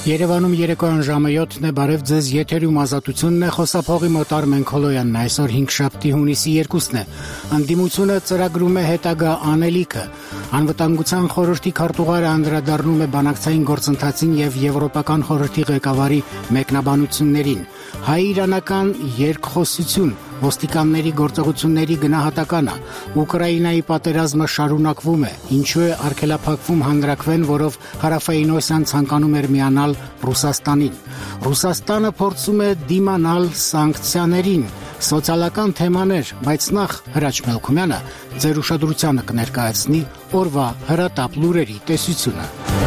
Երևանում երեկոյան ժամը 7-ն է, բարև ձեզ, եթերում Ազատությունն է, խոսափողի մոտ Արմեն Քոլոյանն է, այսօր 5-շաբթի հունիսի 2-ն է, ընդդիմությունը ծրագրում է հետագա անելիքը, Անվտանգության խորհրդի քարտուղարը անդրադառնում է բանակցային գործընթացին եւ Եվրոպական խորհրդի ղեկավարի մեկնաբանություններին, հայ-իրանական երկխոսություն, ոստիկանների գործողությունների գնահատականը, Ուկրաինայի պատերազմը շարունակվում է, ինչու է արգելափակվում հանրաքվեն, որով Հարավային Օսիան ցանկանում էր միանալ Ռուսաստանին, Ռուսաստանը փորձում է դիմանալ սանկցիաներին, սոցիալական թեմաներ, բայց նախ Հրաչ Մելքումյանը ձեր ուշադրությանը կներկայացնի օրվա հրատապ լուրերի տեսությունը։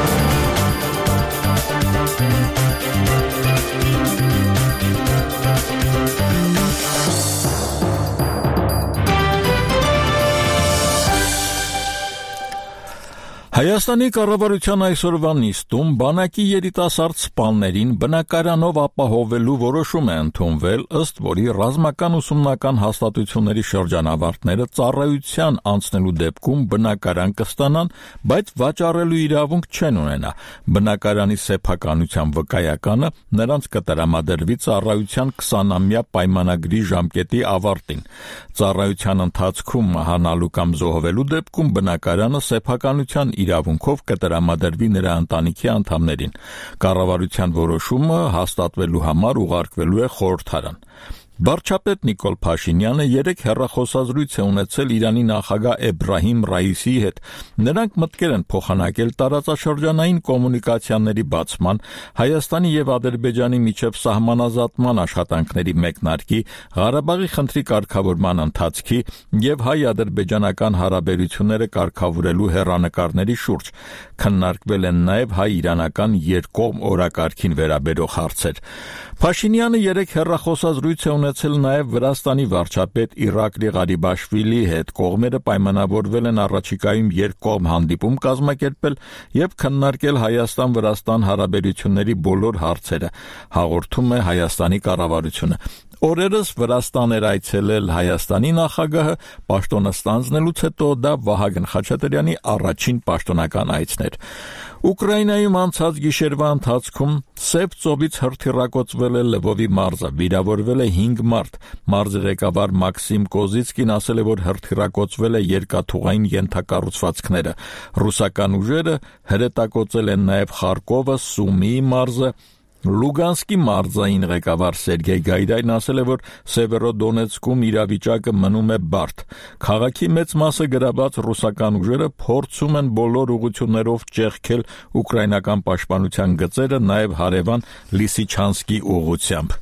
Հայաստանի կառավարության այսօրվա նիստում բանակի երիտասարդ սպաներին բնակարանով ապահովելու որոշում է ընդունվել, ըստ որի ռազմական ուսումնական հաստատությունների շրջանավարտները ծառայության անցնելու դեպքում բնակարան կստանան, բայց վաճառելու իրավունք չեն ունենա։ Բնակարանի սեփականության վկայականը նրանց կտրամադրվի ծառայության 20-ամյա պայմանագրի ժամկետի ավարտին։ Ծառայության ընթացքում մահանալու կամ զոհվելու դեպքում բնակարանը սեփականության իրավունքով կտրամադրվի նրա ընտանիքի անդամներին։ Կառավարության որոշումը հաստատվելու համար ուղարկվելու է խորհրդարան։ Վարչապետ Նիկոլ Փաշինյանը երեկ հեռախոսազրույց է ունեցել Իրանի նախագահ Էբրահիմ Ռայիսիի հետ։ Նրանք մտկեր են փոխանակել տարածաշրջանային կոմունիկացիաների բացման, Հայաստանի եւ Ադրբեջանի միջև սահմանազատման աշխատանքների մեկնարկի, Ղարաբաղի խնդրի կարգավորման ընթացքի եւ հայ-ադրբեջանական հարաբերությունները կարգավորելու հեռանկարների շուրջ։ Քննարկվել են նաեւ հայ-իրանական երկկողմ օրակարգին վերաբերող հարցեր։ Փաշինյանը երեկ հեռախոսազրույց է ունեցել նաև Վրաստանի վարչապետ Իրակլի Ղարիբաշվիլիի հետ։ Կողմերը պայմանավորվել են առաջիկայում երկկողմ հանդիպում կազմակերպել եւ քննարկել Հայաստան-Վրաստան հարաբերությունների բոլոր հարցերը, հաղորդում է Հայաստանի կառավարությունը։ Օրերս Վրաստան էր այցելել Հայաստանի նախագահը, պաշտոնը ստանձնելուց հետո դա Վահագն Խաչատրյանի առաջին պաշտոնական այցն էր։ Ուկրաինայում անցած գիշերվա ընթացքում Սև ծովից հրթիռակոծվել է Լվովի մարզը, վիրավորվել է 5 մարդ։ Մարզի ղեկավար Մաքսիմ Կոզիցկին ասել է, որ հրթիռակոծվել է երկաթուղային ենթակառուցվածքները։ Ռուսական ուժերը հրետակոծել են նաև Խարկովը, Սումիի մարզը։ Լուգանսկի մարզային ղեկավար Սերգեյ Գայդայն ասել է, որ Սևերոդոնեցկում իրավիճակը մնում է բարդ։ Քաղաքի մեծ մասը գրաված ռուսական ուժերը փորձում են բոլոր ուղղություններով ճեղքել ուկրաինական պաշտպանության գծերը, նաև հարևան Լիսիչանսկի ուղղությամբ։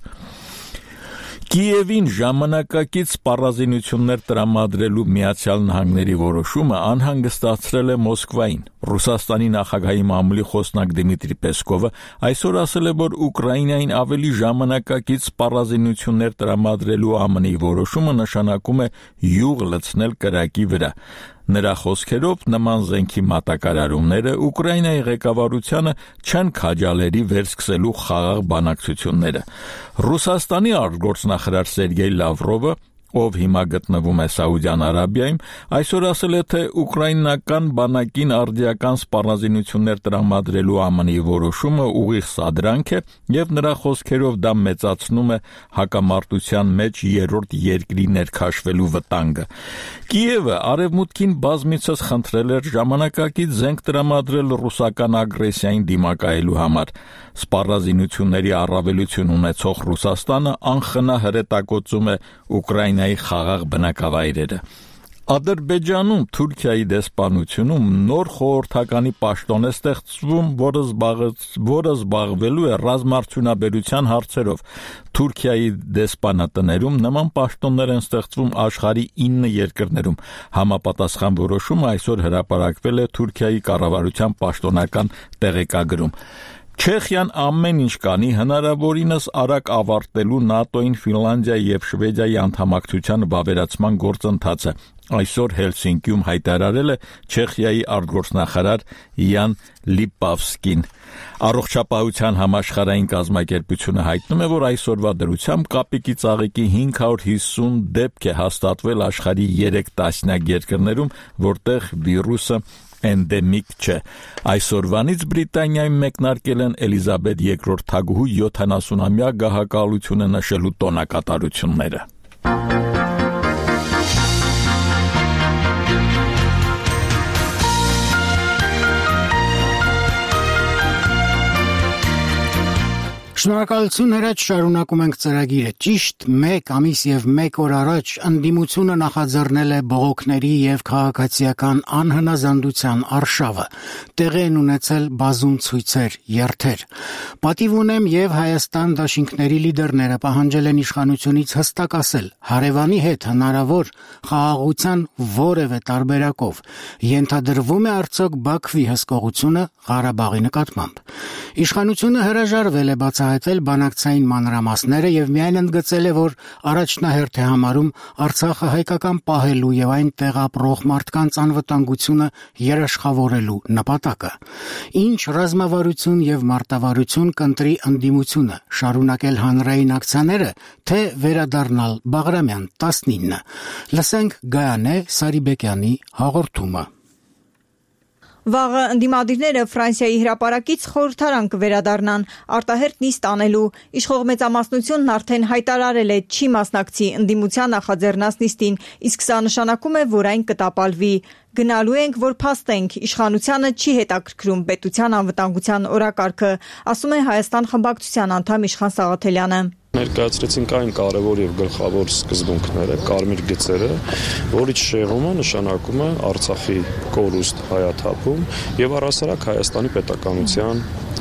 Կիևին ժամանակակից սպառազինություններ տրամադրելու Միացյալ Նահանգների որոշումը անհանգստացրել է Մոսկվային։ Ռուսաստանի նախագահի մամուլի խոսնակ Դմիտրի Պեսկովը այսօր ասել է, որ Ուկրաինային ավելի ժամանակակից սպառազինություններ տրամադրելու ԱՄՆ-ի որոշումը նշանակում է յուղ լցնել կրակի վրա։ Նրա խոսքերով նման զենքի մատակարարումները Ուկրաինայի ղեկավարությանը չեն քաջալերի վերսկսելու խաղաղ բանակցությունները։ Ռուսաստանի արտգործնախարար Սերգեյ Լավրովը, ով հիմա գտնվում է Սաուդյան Արաբիայում, այսօր ասել է, թե ուկրաինական բանակին արդիական սպառազինություններ տրամադրելու ԱՄՆ-ի որոշումը ուղիղ սադրանք է եւ նրա խոսքերով դա մեծացնում է հակամարտության մեջ երրորդ երկրի ներքաշվելու վտանգը։ Կիևը արևմուտքին բազմիցս խնդրել էր ժամանակակից զենք տրամադրել ռուսական ագրեսիային դիմակայելու համար։ Սպառազինությունների առավելություն ունեցող Ռուսաստանը անխնա հրետակոծում է Ուկրաինայի խաղաղ բնակավայրերը։ Ադրբեջանում Թուրքիայի դեսպանությունում նոր խորհրդականի պաշտոն է ստեղծվում, որը զբաղվելու է ռազմարդյունաբերության հարցերով։ Թուրքիայի դեսպանատներում նման պաշտոններ են ստեղծվում աշխարհի 9 երկրներում։ Համապատասխան որոշումը այսօր հրապարակվել է Թուրքիայի կառավարության պաշտոնական տեղեկագրում։ Չեխիան ամեն ինչ կանի հնարավորինս արագ ավարտելու ՆԱՏՕ-ին Ֆինլանդիայի եւ Շվեդիայի անդամակցության վավերացման գործընթացը։ Այսօր Հելսինկիում հայտարարել է Չեխիայի արտգործնախարար Յան Լիպավսկին։ Առողջապահության համաշխարհային կազմակերպությունը հայտնում է, որ այսօրվա դրությամբ կապիկի ծաղիկի 550 դեպք է հաստատվել աշխարհի 3 տասնյակ երկրներում, որտեղ վիրուսը էնդեմիկ չէ։ Այսօրվանից Բրիտանիայում մեկնարկել են Էլիզաբեթ II թագուհու 70-ամյա գահակալությունը նշելու տոնակատարությունները։ Շնորհակալություն հրաչ, շարունակում ենք ծրագիրը։ Ճիշտ 1 ամիս եւ 1 օր առաջ ընդդիմությունը նախաձեռնել է բողոքների եւ քաղաքացիական անհնազանդության արշավը։ Տեղի են ունեցել բազում ցույցեր, երթեր։ Պատիվ ունեմ եւ Հայաստան դաշինքների լիդերները պահանջել են իշխանությունից հստակ ասել, հարևանի հետ հնարավոր խաղաղության որևէ տարբերակով ենթադրվում է արդյոք Բաքվի հսկողությունը Ղարաբաղի նկատմամբ։ Իշխանությունը հրաժարվել է բացահայտել բանակցային մանրամասները եւ միայն ընդգծել է, որ առաջնահերթ է համարում Արցախը հայկական պահելու եւ այնտեղ ապրող մարդկանց անվտանգությունը երաշխավորելու նպատակը։ Ինչ ռազմավարություն եւ մարտավարություն կընտրի ընդդիմությունը, շարունակել հանրային ակցիաները, թե վերադառնալ Բաղրամյան 19։ Լսենք Գայանե Սարիբեկյանի հաղորդումը։ Վաղը ընդդիմադիրները Ֆրանսիայի հրապարակից խորհրդարան կվերադառնան արտահերթ նիստ անելու։ Իշխող մեծամասնությունն արդեն հայտարարել է չի մասնակցի ընդդիմության նախաձեռնած նիստին, իսկ սա նշանակում է, որ այն կտապալվի։ Գնալու ենք, որ փաստենք, իշխանությանը չի հետաքրքրում պետության անվտանգության օրակարգը, ասում է Հայաստան խմբակցության անդամ Իշխան Սաղաթելյանը։ Ներկայացրեցինք այն կարևոր եւ գլխավոր սկզբունքները, կարմիր գծերը, որից շեղումը նշանակում է Արցախի կորուստ հայաթափում եւ առհասարակ Հայաստանի պետականության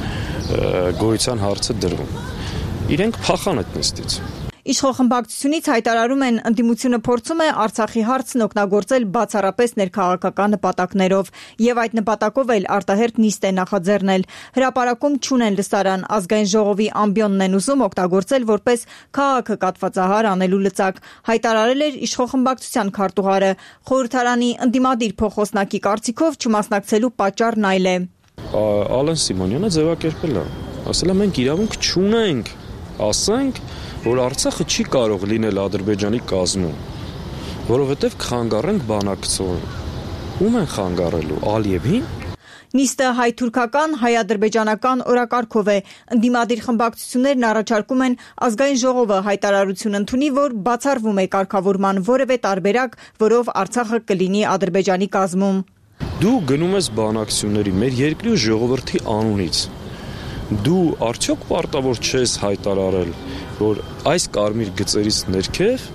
գոյության հարցը դրվում։ Իրենք փախան այդ նիստից։ Իշխող խմբակցությունից հայտարարում են, ընդդիմությունը փորձում է Արցախի հարցն օգտագործել բացառապես ներքաղաքական նպատակներով եւ այդ նպատակով էլ արտահերթ նիստ է նախաձեռնել։ Հրապարակում չունեն լսարան, ազգային ժողովի ամբիոնն են ուզում օգտագործել որպես քաղաքը կատվածահար անելու լծակ, հայտարարել էր իշխող խմբակցության քարտուղարը։ Խորհրդարանի ընդդիմադիր փոխոսնակի կարծիքով չմասնակցելու պատճառն այլ է։ Ալեն Սիմոնյանը ձևակերպել է, ասել է մենք իրավունք չունենք, ասենք որ Արցախը չի կարող լինել Ադրբեջանի կազմում, որովհետև կխանգարենք բանակցողին։ Ում են խանգարելու, Ալիևին։ Նիստը հայ-թուրքական, հայ-ադրբեջանական օրակարգով է։ Ընդդիմադիր խմբակցություններն առաջարկում են ազգային ժողովը հայտարարություն ընդունի, որ բացառվում է կարգավորման որևէ տարբերակ, որով Արցախը կլինի Ադրբեջանի կազմում։ Դու գնում ես բանակցությունների մեր երկրի ու ժողովրդի անունից։ Դու արդյոք պարտավոր չես հայտարարել, որ այս կարմիր գծերից ներքև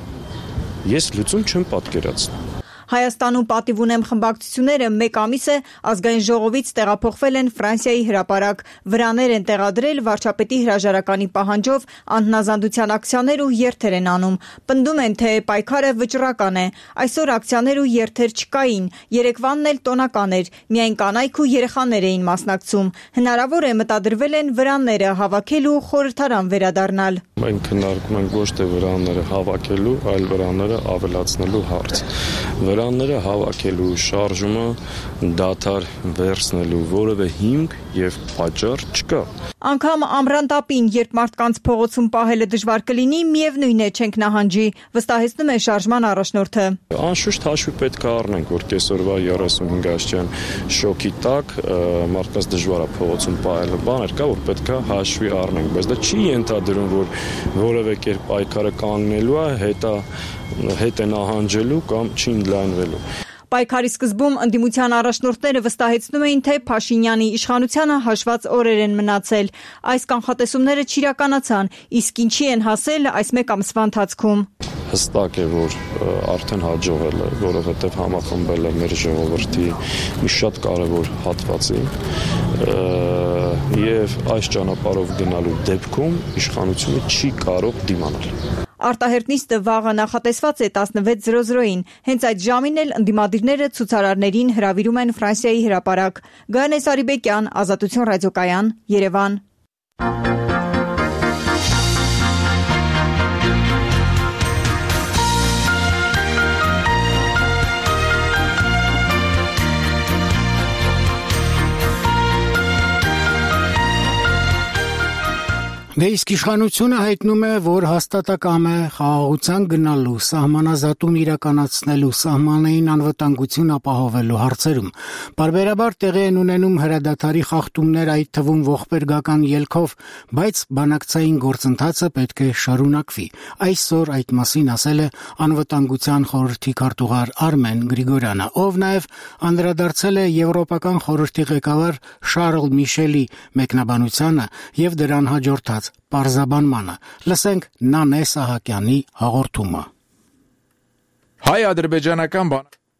ես լուծում չեմ պատկերացնում։ Հայաստանում պատիվ ունեմ խմբակցությունները 1 ամիս է ազգային ժողովից տեղափոխվել են Ֆրանսիայի հրապարակ, վրաներ են տեղադրել վարչապետի հրաժարականի պահանջով, անհնազանդության ակցիաներ ու երթեր են անում։ Պնդում են, թե պայքարը վճռական է։ Այսօր ակցիաներ ու երթեր չկային, երեկվանն էլ տոնական էր, միայն կանայք ու երեխաներ էին մասնակցում։ Հնարավոր է մտադրվել են վրանները հավաքել ու խորհրդարան վերադառնալ։ Մենք քննարկում ենք ոչ թե վրանները հավաքելու, այլ վրանները ավելացնելու հարց։ Վրանները հավաքելու շարժումը դադար վերցնելու որևէ հիմք եւ պատճառ չկա։ Անգամ ամռան տապին, երբ մարդկանց փողոցում պահելը դժվար կլինի, միևնույն է չենք նահանջի, վստահեցնում է շարժման առաջնորդը։ Անշուշտ հաշվի պետք է առնենք, որ կեսօրվա 35-աշճան շոկի տակ մարդկանց դժվար է փողոցում պահելը, բաներ կա, որ պետք է հաշվի առնենք, բայց դա չի ենթադրում, որ որևէ կերպ պայքարը կանգնելու է, հետ է նահանջելու կամ չի ընդլայնվելու։ Պայքարի սկզբում ընդդիմության առաջնորդները վստահեցնում էին, թե Փաշինյանի իշխանությանը հաշված օրեր են մնացել։ Այս կանխատեսումները չիրականացան, իսկ ինչի են հասել այս 1 ամսվա ընթացքում։ Հստակ է, որ արդեն հաջողել է, որովհետև համախմբել է մեր ժողովրդի մի շատ կարևոր հատվածի եւ այս ճանապարհով գնալու դեպքում իշխանությունը չի կարող դիմանալ։ Արտահերթ նիստը վաղը նախատեսված է 16:00-ին։ Հենց այդ ժամին էլ ընդդիմադիրները ցուցարարներին հրավիրում են Ֆրանսիայի հրապարակ։ Գայանե Սարիբեկյան, Ազատություն ռադիոկայան, Երևան։ Դե իսկ իշխանությունը հայտնում է, որ հաստատակամ է խաղաղության գնալու, սահմանազատում իրականացնելու, սահմանային անվտանգություն ապահովելու հարցերում։ Պարբերաբար տեղի են ունենում հրադադարի խախտումներ, այդ թվում ողբերգական ելքով, բայց բանակցային գործընթացը պետք է շարունակվի։ Այսօր այդ մասին ասել է Անվտանգության խորհրդի քարտուղար Արմեն Գրիգորյանը, ով նաև անդրադարձել է Եվրոպական խորհրդի ղեկավար Շարլ Միշելի մեկնաբանությանը եւ դրան հաջորդած պարզաբանմանը։ Լսենք Նանե Սահակյանի հաղորդումը։ Հայ-ադրբեջանական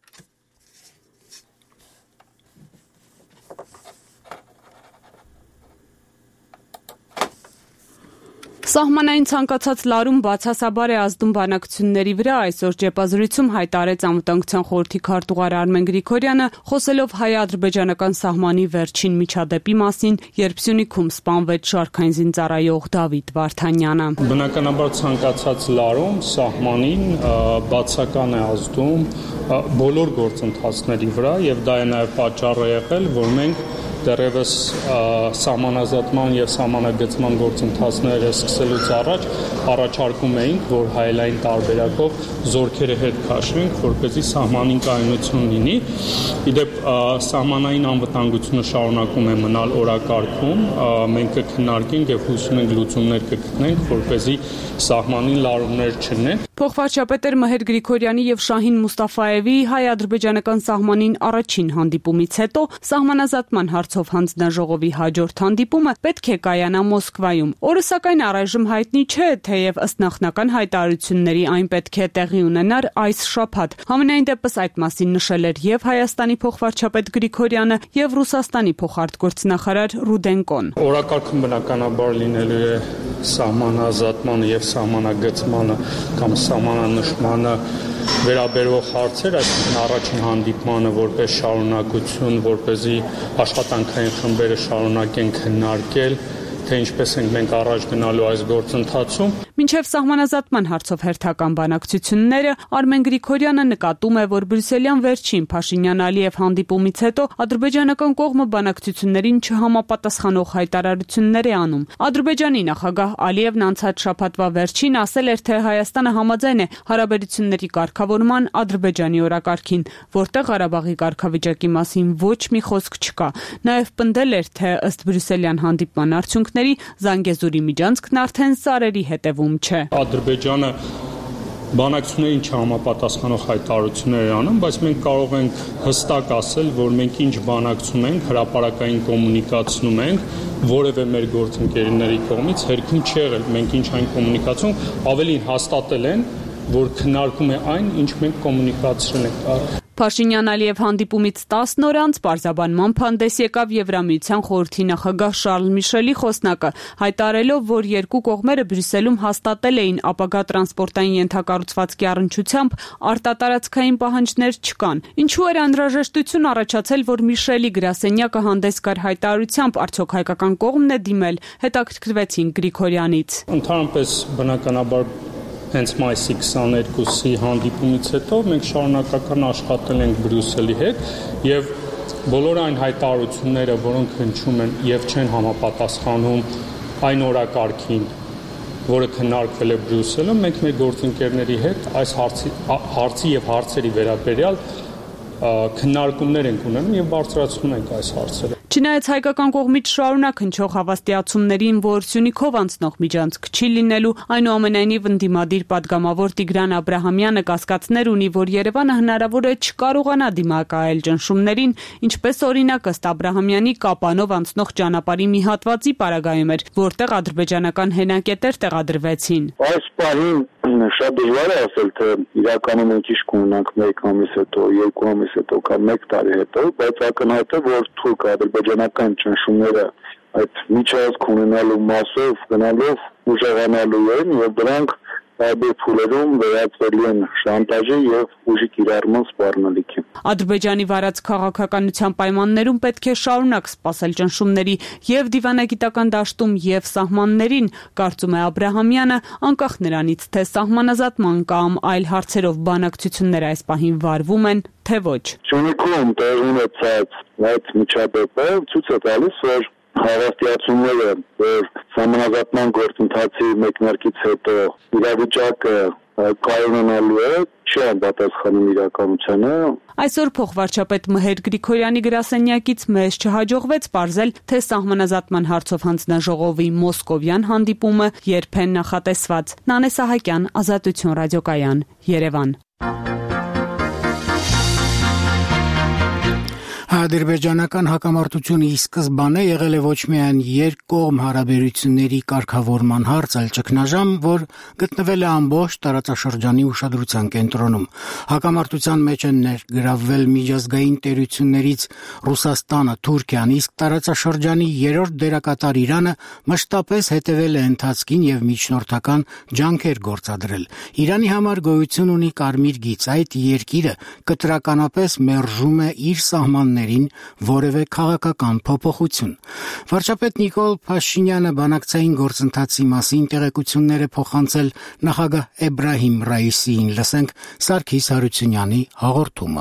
Սահմանային ցանկացած լարում բացասաբար է ազդում բանակցությունների վրա, այսօր ճեպազրույցում հայտարարեց Անվտանգության խորհրդի քարտուղար Արմեն Գրիգորյանը, խոսելով հայ-ադրբեջանական սահմանի վերջին միջադեպի մասին, երբ Սյունիքում սպանվեց շարքային զինծառայող Դավիթ Վարդանյանը։ Բնականաբար ցանկացած լարում սահմանին բացական է ազդում բոլոր գործընթացների վրա եւ դա է նաեւ պատճառը եղել, որ մենք դեռևս սահմանազատման եւ սահմանագծման գործընթացները սկսելուց առաջ առաջարկում էինք, որ հայելային տարբերակով զորքերը հետ քաշվենք, որպեսզի սահմանին կայունություն լինի։ Իդեպ սահմանային անվտանգությունը շարունակում է մնալ օրակարգում, մենք կքննարկենք եւ հուսում ենք լուծումներ կգտնենք, որպեսզի սահմանին լարումներ չլինեն։ Փոխվարչապետեր Մհեր Գրիգորյանի եւ Շահին Մուստաֆաևի հայ-ադրբեջանական սահմանին առաջին հանդիպումից հետո սահմանազատման հարցով հանձնաժողովի հաջորդ հանդիպումը պետք է կայանա Մոսկվայում։ Օրը սակայն առայժմ հայտնի չէ, թեև ըստ նախնական հայտարարությունների այն պետք է տեղի ունենար այս շաբաթ։ Համենայն դեպս այդ մասին նշել էր եւ Հայաստանի փոխվարչապետ Գրիգորյանը եւ Ռուսաստանի փոխարտգործնախարար Ռուդենկոն։ Օրակարգում բնականաբար լինելու է սահմանազատմանը եւ սահմանագծմանը կամ սահմանանշմանը վերաբերող հարցեր, այսինքն առաջին հանդիպմանը որպես շարունակություն, որպեսզի աշխատանքային խմբերը շարունակեն քննարկել, թե ինչպես ենք մենք առաջ գնալու այս գործընթացում։ Մինչև սահմանազատման հարցով հերթական բանակցությունները Արմեն Գրիգորյանը նկատում է, որ բրյուսելյան վերջին Փաշինյան-Ալիև հանդիպումից հետո ադրբեջանական կողմը բանակցություններին չհամապատասխանող հայտարարություններ է անում։ Ադրբեջանի նախագահ Ալիևն անցած շաբաթվա վերջին ասել էր, թե Հայաստանը համաձայն է հարաբերությունների կարգավորման Ադրբեջանի օրակարգին, որտեղ Ղարաբաղի կարգավիճակի մասին ոչ մի խոսք չկա։ Նաև պնդել էր, թե ըստ բրյուսելյան հանդիպման արդյունքների Զանգեզուրի միջանցքն արդեն սարերի հետևում չէ։ Ադրբեջանը բանակցություններին չհամապատասխանող հայտարարություններ է անում, բայց մենք կարող ենք հստակ ասել, որ մենք ինչ բանակցում ենք, հրապարակային կոմունիկացնում ենք, որևէ մեր գործընկերների կողմից հերքում չի եղել։ Մենք ինչ այն կոմունիկացում, ավելին հաստատել են, որ քննարկում է այն, ինչ մենք կոմունիկացրել ենք։ Փաշինյան-Ալիև հանդիպումից 10 օր անց պարզաբանման հանդես եկավ Եվրամիության խորհրդի նախագահ Շարլ Միշելի խոսնակը, հայտարարելով, որ երկու կողմերը Բրյուսելում հաստատել էին ապագա տրանսպորտային ենթակառուցվածքի առնչությամբ արտատարածքային պահանջներ չկան։ Ինչու էր անհրաժեշտություն առաջացել, որ Միշելի գրասենյակը հանդես գար հայտարարությամբ, արդյոք հայկական կողմն է դիմել, հետաքրքրվեցին Գրիգորյանից։ Ընդհանրապես բնականաբար հենց մայիսի 22-ի հանդիպումից հետո մենք շարունակական աշխատել ենք Բրյուսելի հետ եւ բոլոր այն հայտարարությունները, որոնք հնչում են եւ չեն համապատասխանում այն օրակարգին, որը քննարկվել է Բրյուսելում, մենք մեր գործընկերների հետ այս հարցի եւ հարցերի վերաբերյալ քննարկումներ ենք ունենում եւ բարձրացնում ենք այս հարցերը։ Չնայած հայկական կողմից շարունակ հնչող հավաստիացումներին, որ Սյունիքով անցնող միջանցք չի լինելու, այնուամենայնիվ ընդդիմադիր պատգամավոր Տիգրան Աբրահամյանը կասկածներ ունի, որ Երևանը հնարավոր է չկարողանա դիմակայել ճնշումներին, ինչպես օրինակ ըստ Աբրահամյանի Կապանով անցնող ճանապարհի մի հատվածի պարագայում էր, որտեղ ադրբեջանական հենակետեր տեղադրվեցին։ Այս պահին շատ դժվար է ասել, թե իրականում մենք ինչ կունենանք 1 ամիս հետո, 2 ամիս հետո կամ 1 տարի հետո, բայց ակնհայտ է, որ թուրք ադրբեջանական ճնշումները այդ միջազգ ունենալու մասով գնալով ուժեղանալու են եւ դրանք տարբեր փուլերում վերածվելու են շանտաժի եւ ուժի կիրառման սպառնալիքի։ Ադրբեջանի վարած քաղաքականության պայմաններում պետք է շարունակ սպասել ճնշումների եւ դիվանագիտական դաշտում եւ սահմաններին, կարծում է Աբրահամյանը, անկախ նրանից, թե սահմանազատման կամ այլ հարցերով բանակցությունները այս պահին վարվում են, թե ոչ։ Սյունիքում տեղի ունեցած այդ միջադեպը ցույց է տալիս, որ Հավաստիացումները, որ համանազատման գործընթացի մեկնարկից հետո իրավիճակը կայունանալու է, չեն պատասխանում իրականությանը։ Այսօր փոխվարչապետ Մհեր Գրիգորյանի գրասենյակից մեզ չհաջողվեց պարզել, թե սահմանազատման հարցով հանձնաժողովի մոսկովյան հանդիպումը երբ է նախատեսված։ Նանե Սահակյան, Ազատություն ռադիոկայան, Երևան։ Ադրբեջանական հակամարտությունը ի սկզբանե եղել է ոչ միայն երկկողմ հարաբերությունների կարգավորման հարց, այլ ճգնաժամ, որ գտնվել է ամբողջ տարածաշրջանի ուշադրության կենտրոնում։ Հակամարտության մեջ են ներգրավվել միջազգային տերություններից Ռուսաստանը, Թուրքիան, իսկ տարածաշրջանի երրորդ դերակատար Իրանը մշտապես հետևել է ընթացքին եւ միջնորդական ջանքեր գործադրել։ Իրանի համար գոյություն ունի կարմիր գիծ, այդ երկիրը կտրականապես մերժում է իր սահմանները որևէ քաղաքական փոփոխություն։ Վարչապետ Նիկոլ Փաշինյանը բանակցային գործընթացի մասին տեղեկություններ է փոխանցել նախագահ Էբրահիմ Ռայիսիին։ Լսենք Սարգիս Հարությունյանի հաղորդումը։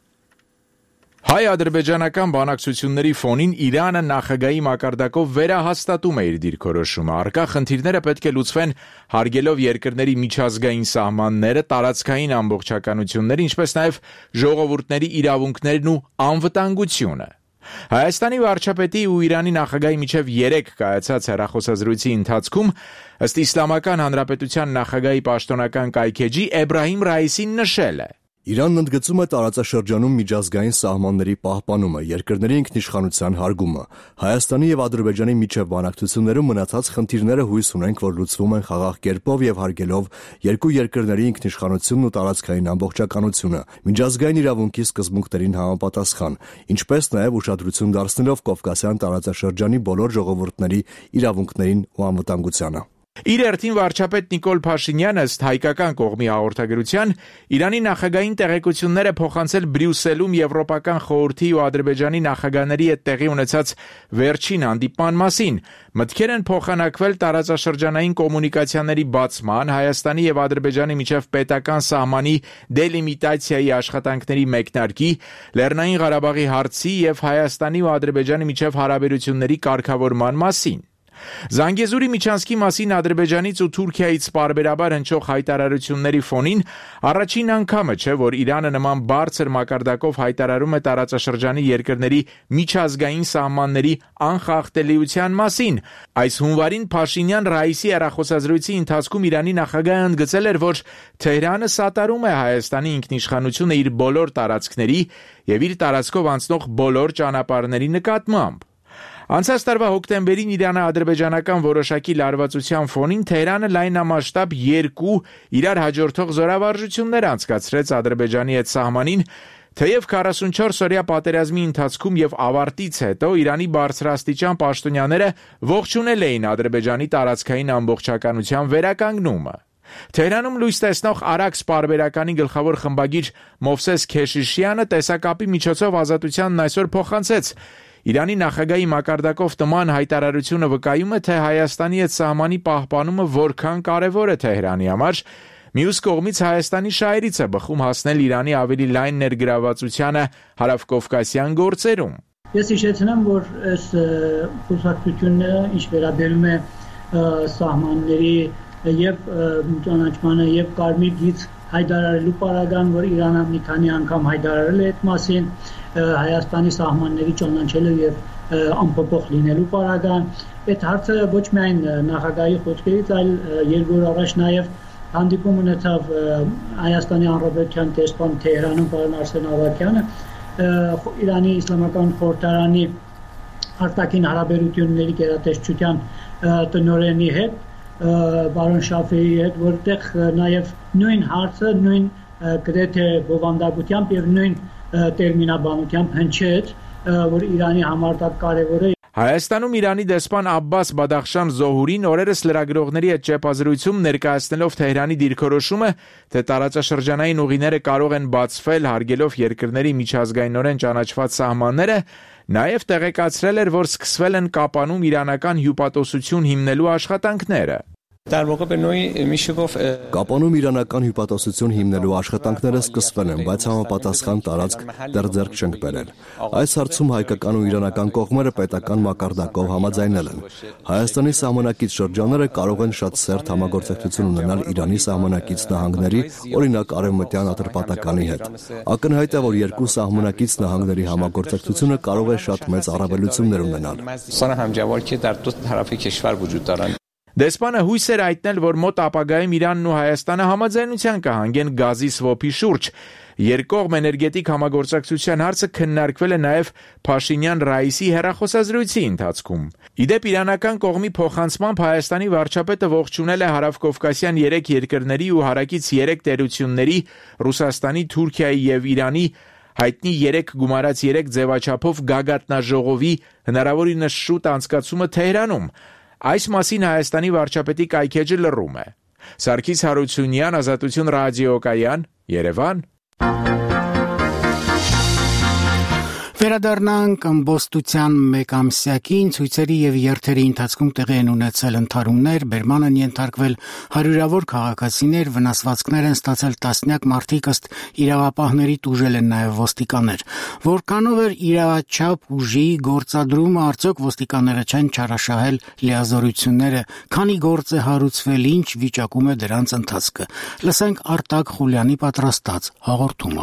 Հայ-ադրբեջանական բանակցությունների ֆոնին Իրանը նախագահի մակարդակով վերահաստատում է իր դիրքորոշումը։ Առկա խնդիրները պետք է լուծվեն հարգելով երկրների միջազգային սահմանները, տարածքային ամբողջականությունները, ինչպես նաև ժողովուրդների իրավունքներն ու անվտանգությունը։ Հայաստանի վարչապետի ու Իրանի նախագահի միջև 3 կայացած հեռախոսազրույցի ընթացքում ըստ Իսլամական Հանրապետության նախագահի պաշտոնական կայքեջի Էբրահիմ Ռայիսին նշել է. Իրանն ընդգծում է տարածաշրջանում միջազգային սահմանների պահպանումը, երկրների ինքնիշխանության հարգումը։ Հայաստանի եւ Ադրբեջանի միջև բանակցություններում մնացած խնդիրները հույս ունենք, որ լուծվում են խաղաղ կերպով եւ հարգելով երկու երկրների ինքնիշխանությունն ու տարածքային ամբողջականությունը, միջազգային իրավունքի սկզբունքներին համապատասխան, ինչպես նաեւ ուշադրություն դարձնելով Կովկասյան տարածաշրջանի բոլոր ժողովուրդների իրավունքներին ու անվտանգությանը։ Իր հերթին վարչապետ Նիկոլ Փաշինյանը ըստ հայկական կողմի հաղորդագրության Իրանի նախագահին տեղեկություններ է փոխանցել Բրյուսելում Եվրոպական խորհրդի ու Ադրբեջանի նախագահների հետ տեղի ունեցած վերջին հանդիպման մասին։ Մտքեր են փոխանակվել տարածաշրջանային կոմունիկացիաների բացման, Հայաստանի եւ Ադրբեջանի միջև պետական սահմանի դելիմիտացիայի աշխատանքների մեկնարկի, Լեռնային Ղարաբաղի հարցի եւ Հայաստանի ու Ադրբեջանի միջև հարաբերությունների կարգավորման մասին։ Զանգեզուրի միջանցքի մասին Ադրբեջանից ու Թուրքիայից պարբերաբար հնչող հայտարարությունների ֆոնին առաջին անգամը չէ, որ Իրանը նման բարձր մակարդակով հայտարարում է տարածաշրջանի երկրների միջազգային սահմանների անխախտելիության մասին։ Այս հունվարին Փաշինյան-Ռայիսի հեռախոսազրույցի ընթացքում Իրանի նախագահը ընդգծել էր, որ Թեհրանը սատարում է Հայաստանի ինքնիշխանությունը իր բոլոր տարածքների եւ իր տարածքով անցնող բոլոր ճանապարհների նկատմամբ։ Անցած տարվա հոկտեմբերին Իրано-ադրբեջանական որոշակի լարվածության ֆոնին Թեհրանը լայնամասշտաբ 2 իրար հաջորդող զորավարժություններ անցկացրեց Ադրբեջանի հետ սահմանին, թեև 44-օրյա պատերազմի ընթացքում եւ ավարտից հետո Իրանի բարձրաստիճան պաշտոնյաները ողջունել էին Ադրբեջանի տարածքային ամբողջականության վերականգնումը։ Թեհրանում լույս տեսնող Արաքս պարբերականի գլխավոր խմբագիր Մովսես Քեշիշյանը տեսակապի միջոցով Ազատությանն այսօր փոխանցեց. Իրանի նախագահի մակարդակով նման հայտարարությունը վկայում է, թե Հայաստանի հետ սահմանի պահպանումը որքան կարևոր է Թեհրանի համար։ Մյուս կողմից Հայաստանի շահերից է բխում հասնել Իրանի ավելի լայն ներգրավվածությանը հարավկովկասյան գործերում։ Ես հիշեցնեմ, որ այս խոսակցությունը ինչ վերաբերում է սահմանների եւ ճանաչմանը եւ կարմիր գիծ հայտարարելու պարագան, որ Իրանը մի քանի անգամ հայտարարել է այդ մասին, Հայաստանի սահմանների ճանաչելու եւ անփոփոխ լինելու պարագան։ Այդ հարցը ոչ միայն նախագահի խոսքերից, այլ երկու օր առաջ նաեւ հանդիպում ունեցավ Հայաստանի Հանրապետության դեսպան Թեհրանում պարոն Արսեն Ավագյանը, Իրանի Իսլամական խորհրդարանի արտաքին հարաբերությունների գերատեսչության տնօրենի հետ, պարոն Շաֆեի հետ, որտեղ նաեւ նույն հարցը նույն գրեթե բովանդակությամբ եւ նույն տերմինաբանությամբ հնչեց, որ Իրանի համար դա կարևոր է։ Հայաստանում Իրանի դեսպան Աբբաս Բադախշան Զոհուրին օրերս լրագրողների հետ ճեպազրույցում ներկայացնելով Թեհրանի դիրքորոշումը, թե տարածաշրջանային ուղիները կարող են բացվել հարգելով երկրների միջազգայինորեն ճանաչված սահմանները, նաև տեղեկացրել էր, որ սկսվել են Կապանում իրանական հյուպատոսություն հիմնելու աշխատանքները։ Կապանում իրանական հյուպատոսություն հիմնելու աշխատանքները սկսվել են, բայց համապատասխան տարածք դեռ ձեռք չենք բերել։ Այս հարցում հայկական ու իրանական կողմերը պետական մակարդակով համաձայնել են։ Հայաստանի սահմանակից շրջանները կարող են շատ սերտ համագործակցություն ունենալ Իրանի սահմանակից նահանգների, օրինակ Արևմտյան Ատրպատականի հետ։ Ակնհայտ է, որ երկու սահմանակից նահանգների համագործակցությունը կարող է շատ մեծ առավելություններ ունենալ։ Դեսպանը հույս էր հայտնել, որ մոտ ապագայում Իրանն ու Հայաստանը համաձայնության կհանգեն գազի սվոփի շուրջ։ Երկկողմ էներգետիկ համագործակցության հարցը քննարկվել է նաև Փաշինյան-Ռայիսի հեռախոսազրույցի ընթացքում։ Իդեպ իրանական կողմի փոխանցմամբ Հայաստանի վարչապետը ողջունել է հարավկովկասյան 3 երկրների ու հարակից 3 տերությունների՝ Ռուսաստանի, Թուրքիայի և Իրանի հայտնի 3 գումարած 3 ձևաչափով գագաթնաժողովի հնարավորինս շուտ անցկացումը Թեհրանում։ Այս մասին Հայաստանի վարչապետի կայքէջը լռում է։ Սարգիս Հարությունյան, Ազատություն ռադիոկայան, Երևան։ Վերադառնանք ըմբոստության մեկամսյակին, ցույցերի եւ երթերի ընթացքում տեղի են ունեցել ընդհարումներ, բերման են ենթարկվել հարյուրավոր քաղաքացիներ, վնասվածքներ են ստացել տասնյակ մարդիկ, ըստ իրավապահների տուժել են նաեւ ոստիկաններ։ Որքանով էր իրավաչափ ուժի գործադրումը, արդյոք ոստիկանները չեն չարաշահել լիազորությունները, քանի գործ է հարուցվել, ինչ վիճակում է դրանց ընթացքը։ Լսենք Արտակ Խուլյանի պատրաստած հաղորդումը։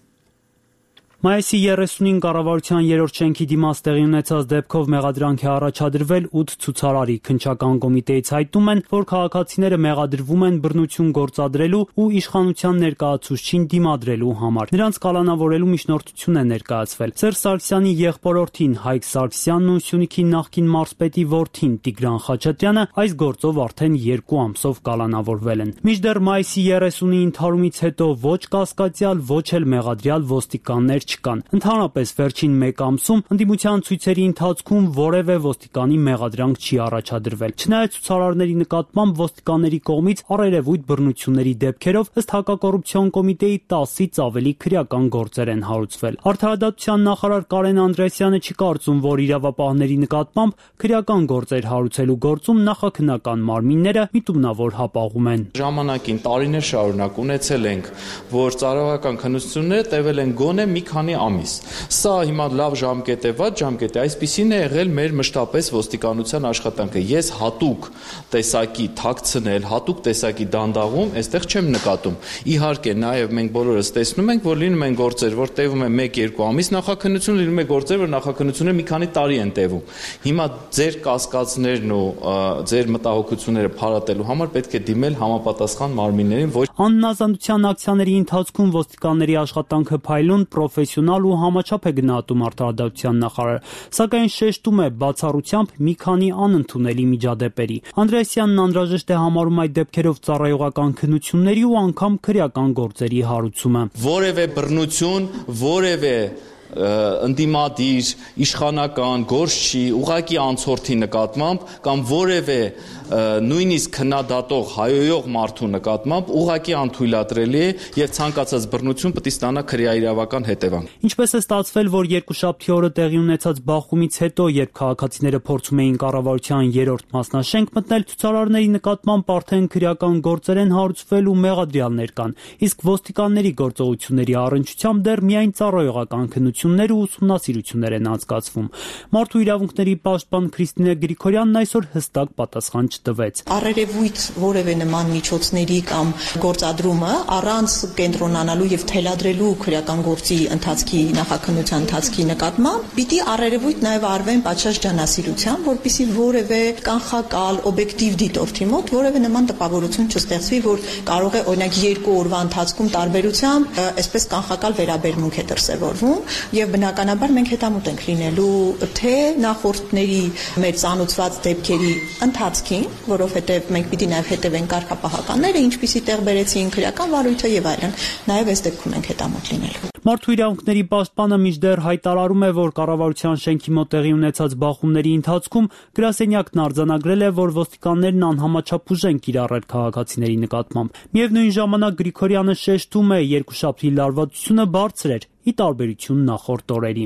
Մայիսի 30-ին կառավարության 3-րդ շենքի դիմաց տեղի ունեցած դեպքով մեղադրանք է առաջադրվել 8 ցուցարարի։ Քննչական կոմիտեից հայտնում են, որ քաղաքացիները մեղադրվում են բռնություն գործադրելու ու իշխանության ներկայացուցչին դիմադրելու համար։ Նրանց կալանավորելու միջնորդություն է ներկայացվել։ Սերժ Սարգսյանի եղբորորդին Հայկ Սարգսյանն ու Սյունիքի նախկին մարզպետի որդին Տիգրան Խաչատրյանը այս գործով արդեն 2 ամսով կալանավորվել են։ Մինչդեռ մայիսի 30-ի ընդհարումից հետո ոչ կասկածյալ, ոչ էլ մեղադրյալ ոստիկաններ չկան։ Ընդհանրապես վերջին 1 ամսում ընդդիմության ցույցերի ընթացքում որևէ ոստիկանի մեղադրանք չի առաջադրվել։ Չնայած ցուցարարների նկատմամբ ոստիկանների կողմից առերևույթ բռնությունների դեպքերով ըստ հակակոռուպցիոն կոմիտեի 10-ից ավելի քրեական գործեր են հարուցվել։ Արդարադատության նախարար Կարեն Անդրեասյանը չի կարծում, որ իրավապահների նկատմամբ քրեական գործեր հարուցելու գործում նախաքննական մարմինները միտումնավոր հապաղում են։ Ժամանակին տարիներ շարունակ ունեցել ենք, որ ծառայողական քննությունները տևել են գոնե մի քանի ամիս։ Սա հիմա լավ ժամկետ է, վատ ժամկետ է, այսպիսին է եղել մեր մշտապես ոստիկանության աշխատանքը։ Ես հատուկ տեսակի թաքցնել, հատուկ տեսակի դանդաղում այստեղ չեմ նկատում։ Իհարկե, նաև մենք բոլորս տեսնում ենք, որ լինում են գործեր, որ տևում է 1-2 ամիս նախաքննություն, լինում է գործեր, որ նախաքննությունները մի քանի տարի են տևում։ Հիմա ձեր կասկածներն ու ձեր մտահոգությունները փարատելու համար պետք է դիմել համապատասխան մարմիններին, ոչ աննազանդության ակցիաների ընթացքում ոստիկանների աշխատանքը փայլուն, պրոֆեսիոնալ ու համաչափ է գնահատում արդարադատության նախարարը, սակայն շեշտում է բացառությամբ մի քանի անընդունելի միջադեպերի։ Անդրեասյանն անհրաժեշտ է համարում այդ դեպքերով ծառայողական քննությունների ու անգամ քրեական գործերի հարուցումը։ Որևէ բռնություն, որևէ ընդդիմադիր, իշխանական, գործչի, ուղղակի անցորդի նկատմամբ կամ որևէ նույնիսկ քննադատող, հայոյող մարդու նկատմամբ ուղղակի անթույլատրելի է եւ ցանկացած բռնություն պետք է ստանա քրեաիրավական հետևանք։ Ինչպես է ստացվել, որ երկուշաբթի օրը տեղի ունեցած բախումից հետո, երբ քաղաքացիները փորձում էին կառավարության 3-րդ մասնաշենք մտնել, ցուցարարների նկատմամբ արդեն քրեական գործեր են հարուցվել ու մեղադրյալներ կան, իսկ ոստիկանների գործողությունների առնչությամբ դեռ միայն ծառայողական քննություններ ու ուսումնասիրություններ են անցկացվում։ Մարդու իրավունքների պաշտպան Քրիստինե Գրիգորյանն այսօր հստակ պատասխան չտվեց։ Առերևույթ որևէ նման միջոցների կամ գործադրումը առանց կենտրոնանալու եւ թելադրելու քրեական գործի ընթացքի նախաքննության ընթացքի նկատմամբ պիտի առերևույթ նաեւ արվեն պատշաճ ջանասիրությամբ, որպեսզի որևէ կանխակալ օբյեկտիվ դիտորդի մոտ որևէ նման տպավորություն չստեղծվի, որ կարող է օրինակ 2 օրվա ընթացքում տարբերությամբ այսպես կանխակալ վերաբերմունք է դրսևորվում եւ բնականաբար մենք հետամուտ ենք լինելու թե նախորդների մեր ծանոթված դեպքերի ընթացքին, որովհետեւ մենք պիտի նաեւ հետևենք կարգապահականները, ինչպիսի տեղ բերեցին քրեական վարույթը եւ այլն, նաեւ այս դեպքում ենք հետամուտ լինելու։ Մարդու իրավունքների պաշտպանը մինչդեռ հայտարարում է, որ կառավարության շենքի մոտ տեղի ունեցած բախումների ընթացքում գրասենյակն արձանագրել է, որ ոստիկաններն անհամաչափ ուժ են կիրառել քաղաքացիների նկատմամբ։ Միևնույն ժամանակ Գրիգորյանը շեշտում է, երկուշաբթի լարվածությունը բարձր էր, ի տարբերություն նախորդ օրերի։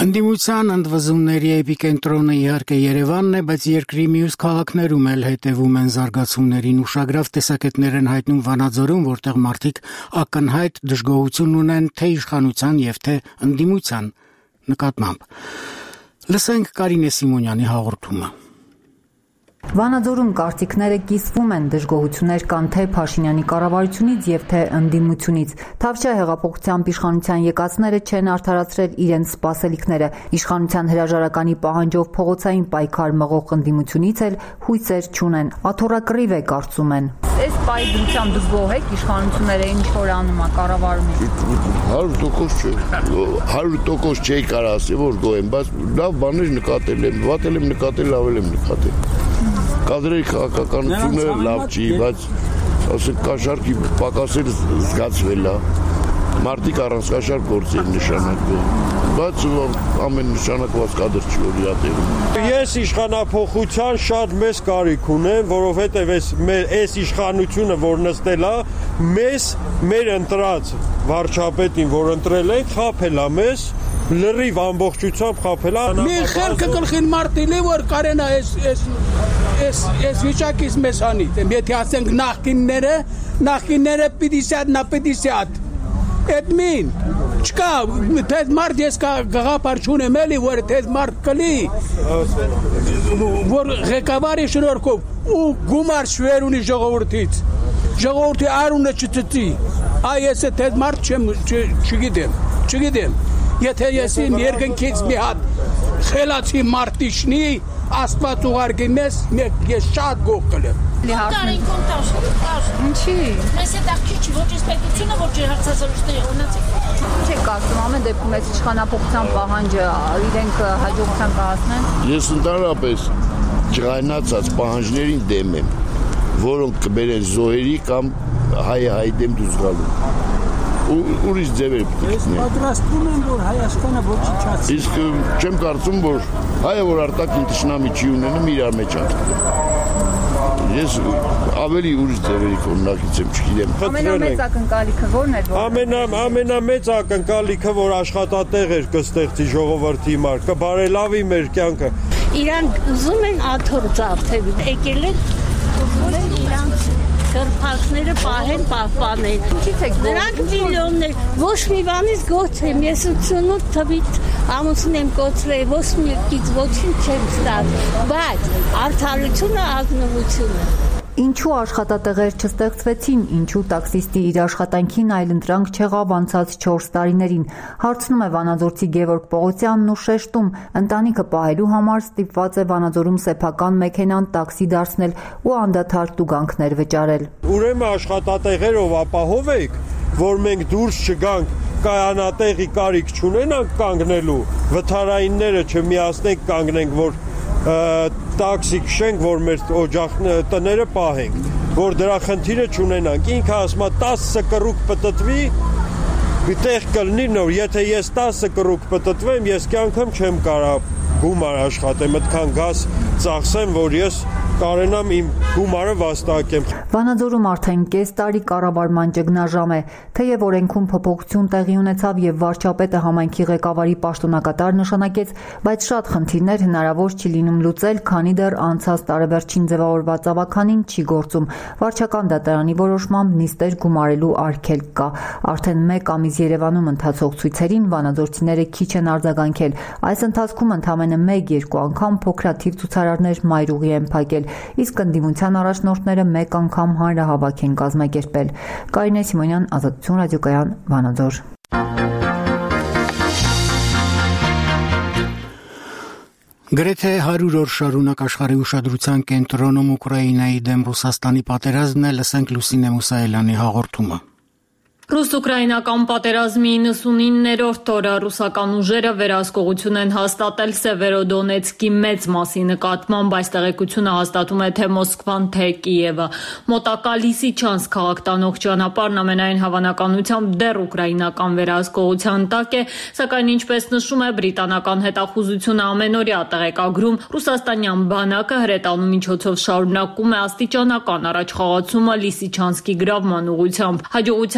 Ընդդիմության ընդվզումների էպիկենտրոնը իհարկե Երևանն է, բայց երկրի մյուս քաղաքներում էլ հետևում են զարգացումներին ուշագրավ տեսակետներ են հայտնում Վանաձորում, որտեղ մարդիկ ակնհայտ դժգոհություն ունեն թե իշխանության եւ թե ընդդիմության նկատմամբ։ Լսենք Կարինե Սիմոնյանի հաղորդումը։ Վանաձորում կարծիքները կիսվում են, դժգոհություններ կան թե Փաշինյանի կառավարությունից եւ թե ընդդիմությունից։ Թավշյա հեղափոխությամբ իշխանության եկածները չեն արդարացրել իրենց սպասելիքները։ Իշխանության հրաժարականի պահանջով փողոցային պայքար մղող ընդդիմությունից էլ հույսեր չունեն։ Աթոռակռիվ է կարծում են։ Այս պայքարությամբ դուք գոհ եք իշխանությունները ինչ որ անում է կառավարումը։ 100% չէ։ 100% չէի կարող ասել, որ գոհ եմ, բայց լավ բաներ նկատել եմ, վատել եմ նկատել, լավ եմ նկատել։ Կադրերի քաղաքականությունը լավ չի, բայց ասենք կաշառքի պակասել զգացվել է։ Մարդիկ առանց կաշառք գործ են նշանակում, բայց ամեն նշանակված կադր չի որ իրատերում։ Ես իշխանափոխության շատ մեծ կարիք ունեմ, որովհետև այս իշխանությունը, որ նստել է, մեր ընտրած վարչապետին, որ ընտրել ենք, խաբել է մեզ, լրիվ ամբողջությամբ խաբել է։ Մի խելքը գլխին մարտելի որ կարենա այս վիճակից մեզ անի։ Եթե ասենք նախկինները 50 на 50 Այդ մին չկա դες մարդ ես գաղափար չունեմ էլի որ դες մարդ կլի որ ղեկավարի շնորհքով ու գումար շվեր ունի ժողովրդի արունը չծծի այս դες մարդ չգիտեմ եթե ես երկնքից մի հատ խելացի մարդ իշնի Աստված ուղարկի մեզ ես շատ գոհ կլեմ Ինչի Մեզ է դակի չի ոչ ես պետությունը ոչ հարցազրույցների ունեցեք Ինչ եք կարծում ամեն դեպքում այս իշխանապողության պահանջը իրենք հաջողության կհասնեն Ես ընդհանրապես ջղայնացած պահանջներին դեմ եմ որոնք կբերեն զոհերի կամ հայ դեմ դուրս գալու ուրիշ ձևեր Ես պատրաստվում եմ որ Հայաստանը ոչնչացնի Իսկ չեմ կարծում որ հայը որ արտաքին թշնամի չի ունենում իրար մեջ Ես ավելի ուրիշ ձևերի կողմնակից եմ չգիտեմ Ամենամեծ ակնկալիքը ո՞րն է Ամենամեծ ակնկալիքը որ աշխատատեղեր կստեղծի ժողովրդի համար կբարելավի մեր կյանքը Իրան ուզում են աթոռ ծարթել եկել են ուզում են իրանց Կրպակները պահեն պահպանեն Նրանք միլիոններ Ոչ մի բանից գոհ եմ Ես 88 թվից ամուսին եմ կոչրել Ոչ մեկից ոչինչ չեմ ստացել Բայց արդարությունը ազնվությունը Ինչու աշխատատեղեր չստեղծվեցին, ինչու տաքսիստի իր աշխատանքին այլընտրանք չեղավ անցած 4 տարիներին, հարցնում է վանաձորցի Գևորգ Պողոսյանն ու շեշտում, ընտանիքը պահելու համար ստիպված է Վանաձորում սեփական մեքենան տաքսի դարձնել ու անդադար տուգանքներ վճարել։ Ուրեմն աշխատատեղերով ապահովեք, որ մենք դուրս չգանք կայանատեղի կարիք չունենանք կանգնելու, վթարայինները չմիացնենք կանգնենք, որ տաքսի քշենք, որ մեր տները պահենք, որ դրա խնդիրը չունենանք։ Ինքը ասում է 10 կռուկ պտտվի, տեղ կլինի նոր, եթե ես 10 կռուկ պտտվեմ, ես կյանքում չեմ կարող գումար աշխատեմ, այդքան գազ ծախսեմ, որ ես կարենամ իմ գումարը վաստակեմ։ Վանաձորում արդեն կես տարի կառավարման ճգնաժամ է, թեև օրենքում փոփոխություն տեղի ունեցավ եւ վարչապետը համայնքի ղեկավարի պաշտոնակատար նշանակեց, բայց շատ խնդիրներ հնարավոր չի լինում լուծել, քանի դեռ անցած տարեվերջին ձևավորված ավականին չի գործում։ Վարչական դատարանի որոշմամբ նիստեր գումարելու արգելք կա։ Արդեն 1 ամիս Երևանում ընթացող ցույցերին վանաձորցիները քիչ են արձագանքել։ Այս ընթացքում ընդամենը 1-2 անգամ փոքրաթիվ ցուցարարներ մայրուղի են փակել, իսկ ընդդիմության առաջնորդները 1 անգամ հանրահավաք են կազմակերպել։ Կարինե Սիմոնյան, Ազատություն ռադիոկայան, Վանաձոր։ Գրեթե 100 օր շարունակ աշխարհի ուշադրության կենտրոնում Ուկրաինայի դեմ Ռուսաստանի պատերազմն է, լսենք Լուսինե Մուսայելյանի հաղորդումը։ Ռուս-ուկրաինական պատերազմի 99-րդ օրը ռուսական ուժերը վերահսկողություն են հաստատել Սևերոդոնեցկի մեծ մասի նկատմամբ, այս տեղեկությունը հաստատում է թե Մոսկվան, թե Կիևը։ Մոտակա Լիսիչանսկ քաղաք տանող ճանապարհն ամենայն հավանականությամբ դեռ ուկրաինական վերահսկողության տակ է, սակայն ինչպես նշում է բրիտանական հետախուզությունը ամենօրյա տեղեկագրում, ռուսաստանյան բանակը հրետանու միջոցով շարունակում է աստիճանական առաջխաղացումը Լիսիչանսկի գրավման ուղղությամբ։ Հաջողության դեպքում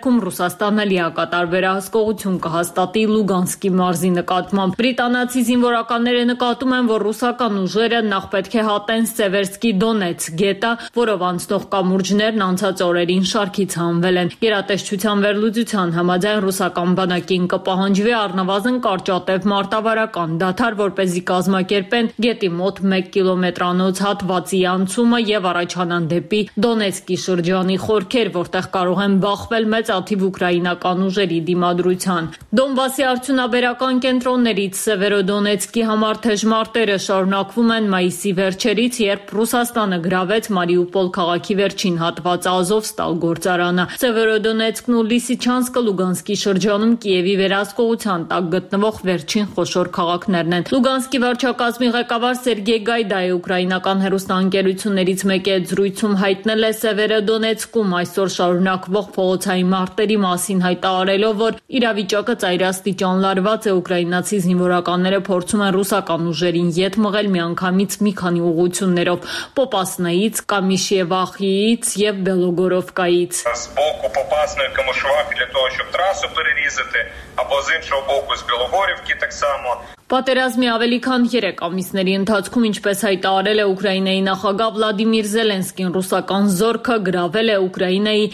դեպքում Ռուսաստանը լիակատար վերահսկողություն կհաստատի Լուգանսկի մարզի նկատմամբ։ Բրիտանացի զինվորականները նկատում են, որ ռուսական ուժերը նախ պետք է հատեն Սևերսկի-Դոնեց գետը, որով անցնող կամուրջներն անցած օրերին շարքից հանվել են։ Գերատեսչության վերլուծության համաձայն ռուսական բանակին կպահանջվի առնվազն կարճատև մարտավարական դադար, որպեսզի կազմակերպեն գետի մոտ 1 կիլոմետրանոց հատվածի անցումը եւ առաջանան դեպի Դոնեցկի շրջանի խորքեր, որտեղ կարող են բախվել մեծաթիվ ուկրաինական ուժերի դիմադրության։ Դոնբասի արդյունաբերական կենտրոններից Սևերոդոնեցկի համար թեժ մարտերը շարունակվում են մայիսի վերջերից, երբ Ռուսաստանը գրավեց Մարիուպոլ քաղաքի վերջին հատվածը Ազովստալ գործարանը։ Սևերոդոնեցկն ու Լիսիչանսկը Լուգանսկի շրջանում Կիևի վերահսկողության տակ գտնվող վերջին խոշոր քաղաքներն են։ Լուգանսկի վարչակազմի ղեկավար Սերգեյ Գայդայը ուկրաինական հեռուստաընկերություններից մեկի հետ զրույցում հայտնել է Սևերոդոնեցկում այսօր շարունակվող փողոցային մարտերի մասին, հայտարարելով, որ իրավիճակը ծայրաստիճան լարված է, ուկրաինացի զինվորականները փորձում են ռուսական ուժերին ետ մղել միանգամից մի քանի ուղղություններով՝ Պոպասնայից, Կամիշևախիից եւ Բելոգորովկայից։ Збоку Попасної, Камишувахи для того, щоб трасу перерізати, або з іншого боку з Білогорівки так само. Պատերազմի ավելի քան 3 ամիսների ընթացքում, ինչպես հայտարարել է Ուկրաինայի նախագահ Վլադիմիր Զելենսկին, ռուսական զորքը գրավել է Ուկրաինայի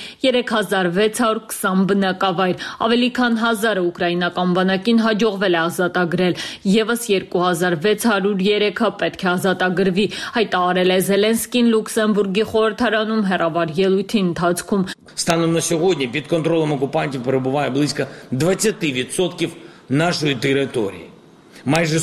3620 բնակավայր։ Ավելի քան 1000 ուկրաինական բանակին հաջողվել է ազատագրել, եւս 2603-ը պետք է ազատագրվի, հայտարարել է Զելենսկին Լյուքսեմբուրգի խորհրդարանում հեռավար ելույթի ընթացքում։ Станом на сьогодні під контролем окупантів перебуває близько 20% нашої території. Майже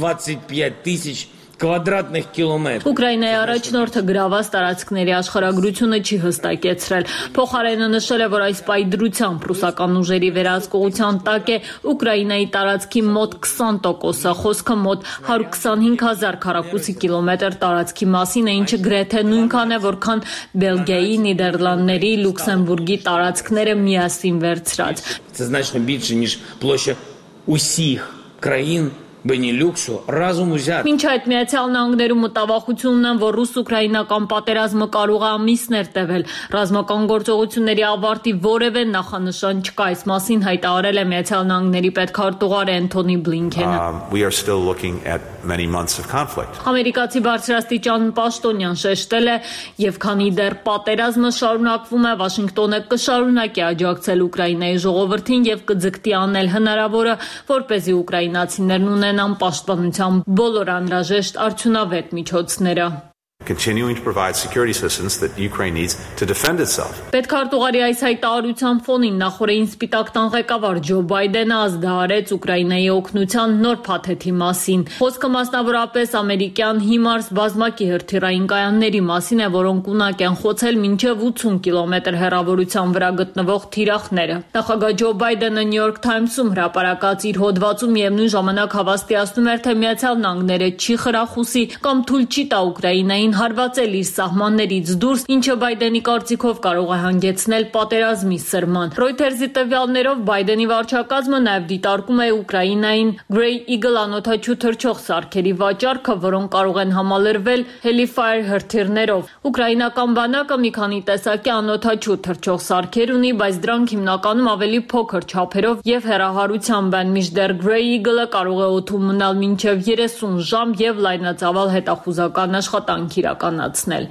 125 тисяч квадратних кілометрів. Ուկրաինայի առաջնորդը գրաված տարածքների աշխարհագրությունը չի հստակեցրել։ Փոխարենը նշել է, որ այս պայդրությամբ ռուսական ուժերի վերահսկողության տակ է Ուկրաինայի տարածքի մոտ 20%-ը, խոսքը մոտ 125,000 քառակուսի կիլոմետր տարածքի մասին է, ինչը գրեթե նույնքան է, որքան Բելգիայի, Նիդերլանդների, Լյուքսեմբուրգի տարածքները միասին վերցրած։ Це значно більше, ніж площа усіх країн Բենիլյուքսը разом взять. Մինչ այդ Միացյալ Նահանգներում մտավախությունն են, որ ռուս-ուկրաինական պատերազմը կարող է ամիսներ տևել։ Ռազմական գործողությունների ավարտի որևէ նախանշան չկա, այս մասին հայտարարել է Միացյալ Նահանգների պետքարտուղար Էնթոնի Բլինքենը։ We are still looking at many months of conflict. Ամերիկացի բարձրաստիճան պաշտոնյան շեշտել է, եւ քանի դեռ պատերազմը շարունակվում է, Վաշինգտոնը կշարունակի աջակցել Ուկրաինայի ժողովրդին եւ կձգտի անել հնարավորը, որպեսզի ուկրաինացիներն ունենան պաշտպանության բոլոր անհրաժեշտ արդյունավետ միջոցները։ Continuing to provide security assistance that Ukraine needs to defend itself. Պետքարտուղարի այս հայտարարության ֆոնին նախորդին Սպիտակ տան ղեկավար Ջո Բայդենը ազդարարեց Ուկրաինայի օգնության նոր փաթեթի մասին։ Խոսքը մասնավորապես ամերիկյան HIMARS բազմակի հրթիռային կայանների մասին է, որոնք ունակ են խոցել մինչև 80 կիլոմետր հեռավորության վրա գտնվող թիրախները։ Նախագահ Ջո Բայդենը New York Times-ում հրապարակած իր հոդվածում միևնույն ժամանակ հավաստիացնում էր, թե Միացյալ Նահանգները չի խրախուսի կամ թույլ չի տա Ուկրաինային հարվածել իր սահմաններից դուրս, ինչը Բայդենի կարծիքով կարող է հանգեցնել պատերազմի սրման։ Reuters-ի տվյալներով Բայդենի վարչակազմը նաև դիտարկում է Ուկրաինային Gray Eagle անօդաչու թռչող սարքերի վաճառքը, որոնք կարող են համալրվել Hellfire հրթիռներով։ Ուկրաինական բանակը մի քանի տեսակի անօդաչու թռչող սարքեր ունի, բայց դրանք հիմնականում ավելի փոքր չափերով եւ հեռահարությամբ են, մինչդեռ Gray Eagle-ը կարող է օդում մնալ մինչև 30 ժամ եւ լայնածավալ հետախուզական աշխատանք իրականացնել։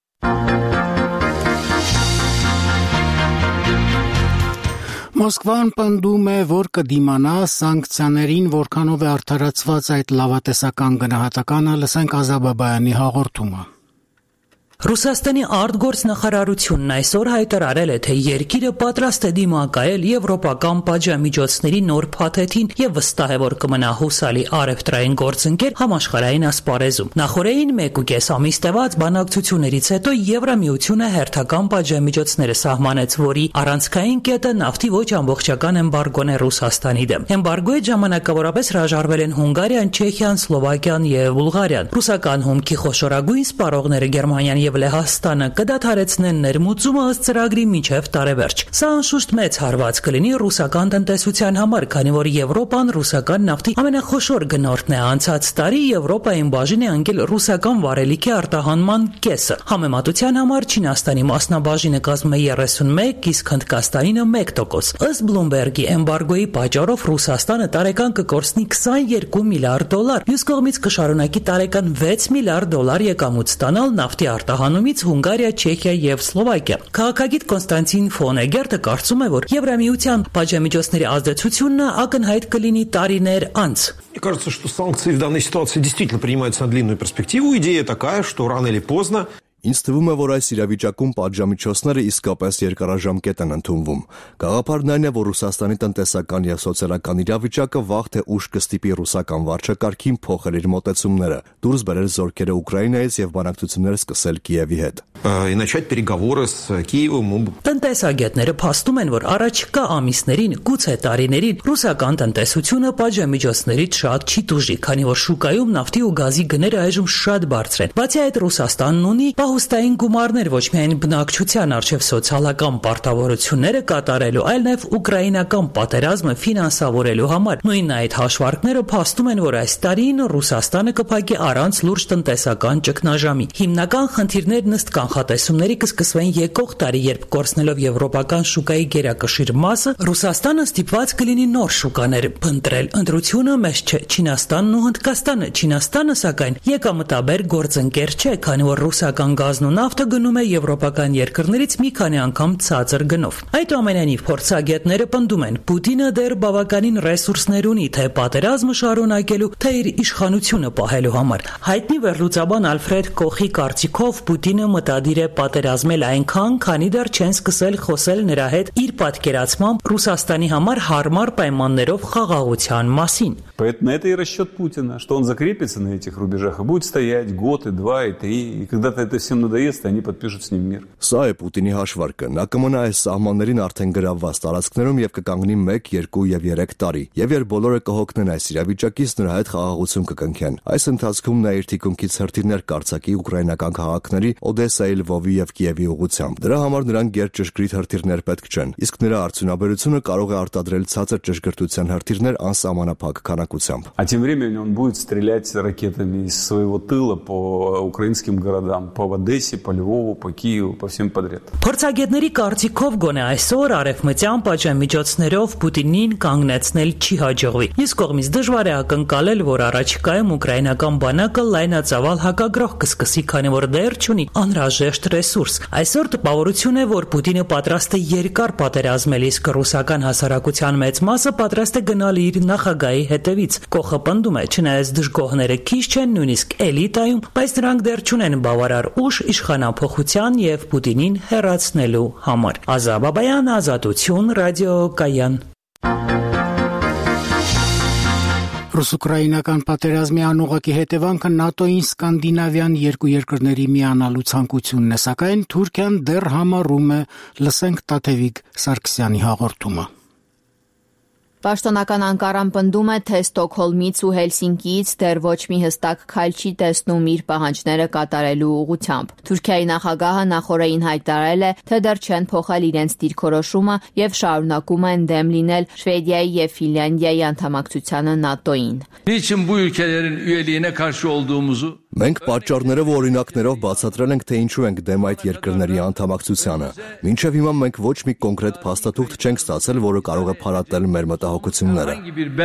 Մոսկվան պնդում է, որ կդիմանա սանկցիաներին, որքանով է արդարացված այդ լավատեսական գնահատականը, լսենք Ազաբաբայանի հաղորդումը։ Ռուսաստանի արտգործնախարարությունն այսօր հայտարարել է, թե երկիրը պատրաստ է դիմակայել եվրոպական պատժամիջոցների նոր փաթեթին եւ վստահ է, որ կմնա հուսալի առևտրային գործընկեր համաշխարհային ասպարեզում։ Նախորդին 1.5 ամիս տևած բանակցություններից հետո Եվրամիությունը հերթական պատժամիջոցները սահմանեց, որի առանցքային կետը նավթի ոչ ամբողջական էմբարգոն է Ռուսաստանի դեմ։ Էմբարգոյի ժամանակավորապես հրաժարվել են Հունգարիան, Չեխիան, Սլովակիան եւ Բուլղարիան։ Ռուսական հումքի խոշորագույն սպառողները Գերմանիան եւ եւ Լեհաստանը կդադարեցնեն ներմուծումը ըստ ծրագրի մինչեւ տարեվերջ։ Սա անշուշտ մեծ հարված կլինի ռուսական տնտեսության համար, քանի որ Եվրոպան ռուսական նավթի ամենախոշոր գնորդն է։ Անցած տարի Եվրոպային բաժին է անկել ռուսական վառելիքի արտահանման կեսը։ Համեմատության համար Չինաստանի մասնաբաժինը կազմում է 31, իսկ Հնդկաստանինը 1%։ Ըստ Bloomberg-ի էմբարգոյի պատճառով Ռուսաստանը տարեկան կկորցնի $22 միլիարդ, մյուս կողմից կշարունակի տարեկան $6 միլիարդ եկամուտ ստանալ նավթի արտահանումից Հունգարիա, Չեխիա եւ Սլովակիա։ Քաղաքագիտ Կոնստանտին Ֆոնեգերտը կարծում է, որ Եվրամիության պատժամիջոցների ազդեցությունը ակնհայտ կլինի տարիներ անց։ Мне кажется, что санкции в данной ситуации действительно принимаются на длинную перспективу. Идея такая, что рано или поздно Ինձ թվում է, որ այս իրավիճակում պատժամիջոցները իսկապես երկարաժամկետ են ընդունվում։ Գաղափարն այն է, որ Ռուսաստանի տնտեսական եւ սոցիալական իրավիճակը վաղ թե ուշ կստիպի ռուսական վարչակարգին փոխել իր մոտեցումները, դուրս բերել զորքերը Ուկրաինայից եւ բանակցություններ սկսել Կիևի հետ։ И начать переговоры с Киевом. Տնտեսագետները փաստում են, որ առաջիկա ամիսներին, գուցե տարիներին ռուսական տնտեսությունը պատժամիջոցներից շատ չի տուժի, քանի որ շուկայում նավթի ու գազի գները այժմ շատ բարձր են։ Բացի այդ, Ռուսաստանն ունի պահուստային գումարներ ոչ միայն բնակչության արչև սոցիալական պարտավորությունները կատարելու, այլ նաև ուկրաինական պատերազմը ֆինանսավորելու համար։ Նույն այդ հաշվարկները փաստում են, որ այս տարին Ռուսաստանը կփակի առանց լուրջ տնտեսական ճգնաժամի։ Հիմնական խնդիրներն ըստ կանխատեսումների կսկսվեն եկող տարի, երբ կորցնելով եվրոպական շուկայի գերակշիռ մասը, Ռուսաստանը ստիպված կլինի նոր շուկաներ փնտրել։ Ընտրությունը մեծ չէ Չինաստանն ու Հնդկաստանը։ Չինաստանը, սակայն, եկամտաբեր գործընկեր չէ, քանի որ ռուսական գազն ու նավթը գնում է եվրոպական երկրներից մի քանի անգամ ցածր գնով։ Այդուամենայնիվ փորձագետները պնդում են, Պուտինը դեռ բավականին ռեսուրսներ ունի թե պատերազմը շարունակելու, թե իր իշխանությունը պահելու համար։ Հայտնի վերլուծաբան Ալֆրեդ Կոխի կարծիքով Պուտինը մտադիր է պատերազմել այնքան, քանի դեռ չեն սկսել խոսել նրա հետ իր պատկերացմամբ Ռուսաստանի համար հարմար պայմաններով խաղաղության մասին։ Поэтому это и расчет Путина, что он закрепится на этих рубежах и будет стоять год, и два, и три, и когда-то это всем надоест, и они подпишут с ним мир. Սա է Պուտինի հաշվարկը։ Նա կմնա այս սահմաններին արդեն գրավված տարածքներում եւ կկանգնի 1, 2 եւ 3 տարի։ Եվ երբ բոլորը կհոգնեն այս իրավիճակից, նրա հետ խաղաղություն կկնքեն։ Այս ընթացքում նա իր թիկունքից հրթիռներ կարձակի ուկրաինական քաղաքների Օդեսայի, Լվովի եւ Կիևի ուղղությամբ։ Դրա համար նրան գերճշգրիտ հրթիռներ պետք չեն, իսկ նրա արդյունաբերությունը կարող է արտադրել ցածր ճշգրտության հրթիռներ անսահմանափակ քանակությամբ։ А тем временем он будет стрелять ракетами из своего тыла по украинским городам, по Одессе, по Львову, по Киеву, по всем подряд. Փորձագետների կարծիքով գոնե այսօր արևմտյան պատժամիջոցներով Պուտինին կանգնեցնել չի հաջողվի։ Իսկ կողմից դժվար է ակնկալել, որ առաջիկայում ուկրաինական բանակը լայնածավալ հակագրող կսկսի, քանի որ դեռ չունի անհրաժեշտ ռեսուրս։ Այսօր տպավորություն է, որ Պուտինը պատրաստ է երկար պատերազմել, իսկ ռուսական հասարակության մեծ մասը պատրաստ է գնալ իր նախագահի հետևից։ Կոխը պնդում է, չնայած դժգոհները քիչ չեն, նույնիսկ էլիտայում, բայց նրանք դեռ չունեն բավարար ուժ իշխանափոխության եւ Պուտինին հեռացնելու համար։ Ազատ Բաբայան, Ազատություն, Ռադիո Կայան։ Ռուս-ուկրաինական պատերազմի անուղղակի հետևանքը ՆԱՏՕ-ին սկանդինավյան երկու երկրների միանալու ցանկությունն է, սակայն Թուրքիան դեռ համառում է, լսենք Տաթևիկ Սարգսյանի հաղորդումը։ Պաշտոնական Անկարան պնդում է, թե Ստոկհոլմից ու Հելսինկիից դեռ ոչ մի հստակ քայլ չի տեսնում իր պահանջները կատարելու ուղղությամբ։ Թուրքիայի նախագահը նախորդին հայտարարել է, թե դեռ չեն փոխել իրենց դիրքորոշումը եւ շարունակում են դեմ լինել Շվեդիայի եւ Ֆինլանդիայի անդամակցությանը ՆԱՏՕ-ին։ Niçin bu ülkelerin üyeliğine karşı olduğumuzu Մենք պատճառներով ու օրինակներով բացատրել ենք, թե ինչու ենք դեմ այդ երկրների անդամակցությանը։ Մինչև հիմա մենք ոչ մի կոնկրետ փաստաթուղթ չենք ստացել, որը կարող է փարատել մեր մտահոգությունները։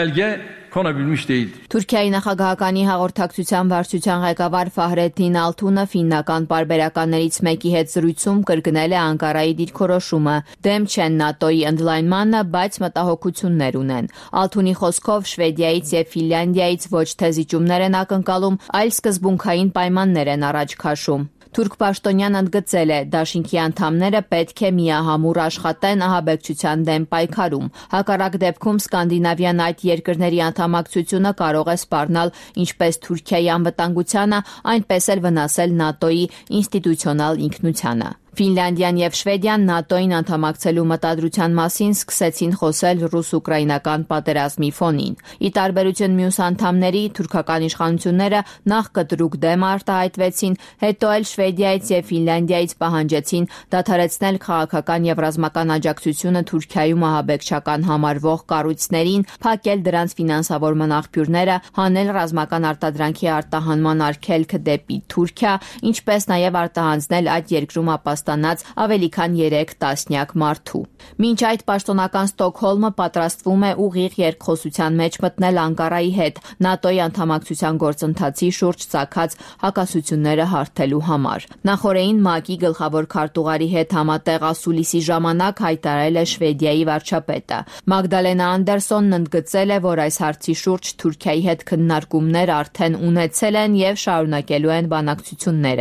Թուրքիայի նախագահականի հաղորդակցության վարչության ղեկավար Ֆահրեդդին Ալթունը ֆիննական պարբերականներից մեկի հետ զրույցում կրկնել է Անկարայի դիրքորոշումը։ Դեմ չեն ՆԱՏՕ-ի ընդլայնմանը, բայց մտահոգություններ ունեն։ Ալթունի խոսքով Շվեդիայից եւ Ֆինլանդիայից ոչ թե զիջումներ են ակնկալում, այլ սկզբունքային պայմաններ են առաջ քաշում։ Թուրք պաշտոնյան ընդգծել է, դաշինքի անդամները պետք է միահամուռ աշխատեն ահաբեկչության դեմ պայքարում։ Հակառակ դեպքում սկանդինավյան այդ երկրների անդամակցությունը կարող է սպառնալ ինչպես Թուրքիայի անվտանգությանը, այնպես էլ վնասել ՆԱՏՕ-ի ինստիտուցիոնալ ինքնությանը։ Ֆինլանդիան եւ Շվեդիան ՆԱՏՕ-ին անդամակցելու մտադրության մասին սկսեցին խոսել ռուս-ուկրաինական պատերազմի ֆոնին։ Ի տարբերություն մյուս անդամների, թուրքական իշխանությունները նախ կտրուկ դեմ արտահայտվեցին, հետո էլ Շվեդիայից եւ Ֆինլանդիայից պահանջեցին դադարեցնել քաղաքական եւ ռազմական աջակցությունը Թուրքիայում ահաբեկչական համարվող կառույցներին, փակել դրանց ֆինանսավորման աղբյուրները, հանել ռազմական արտադրանքի արտահանման արգելքը դեպի Թուրքիա, ինչպես նաեւ արտահանձնել այդ երկրում ապաստանած ավելի քան 3 տասնյակ մարդու։ Մինչ այդ պաշտոնական Ստոկհոլմը պատրաստվում է ուղիղ երկխոսության մեջ մտնել Անկարայի հետ ՆԱՏՕ-ի անդամակցության գործընթացի շուրջ ծագած հակասությունները հարթելու համար։ Նախորդին ՄԱԿ-ի գլխավոր քարտուղարի հետ համատեղ ասուլիսի ժամանակ հայտարարել է Շվեդիայի վարչապետը։ Մագդալենա Անդերսոնն ընդգծել է, որ այս հարցի շուրջ Թուրքիայի հետ քննարկումներ արդեն ունեցել են եւ շարունակելու են բանակցությունները։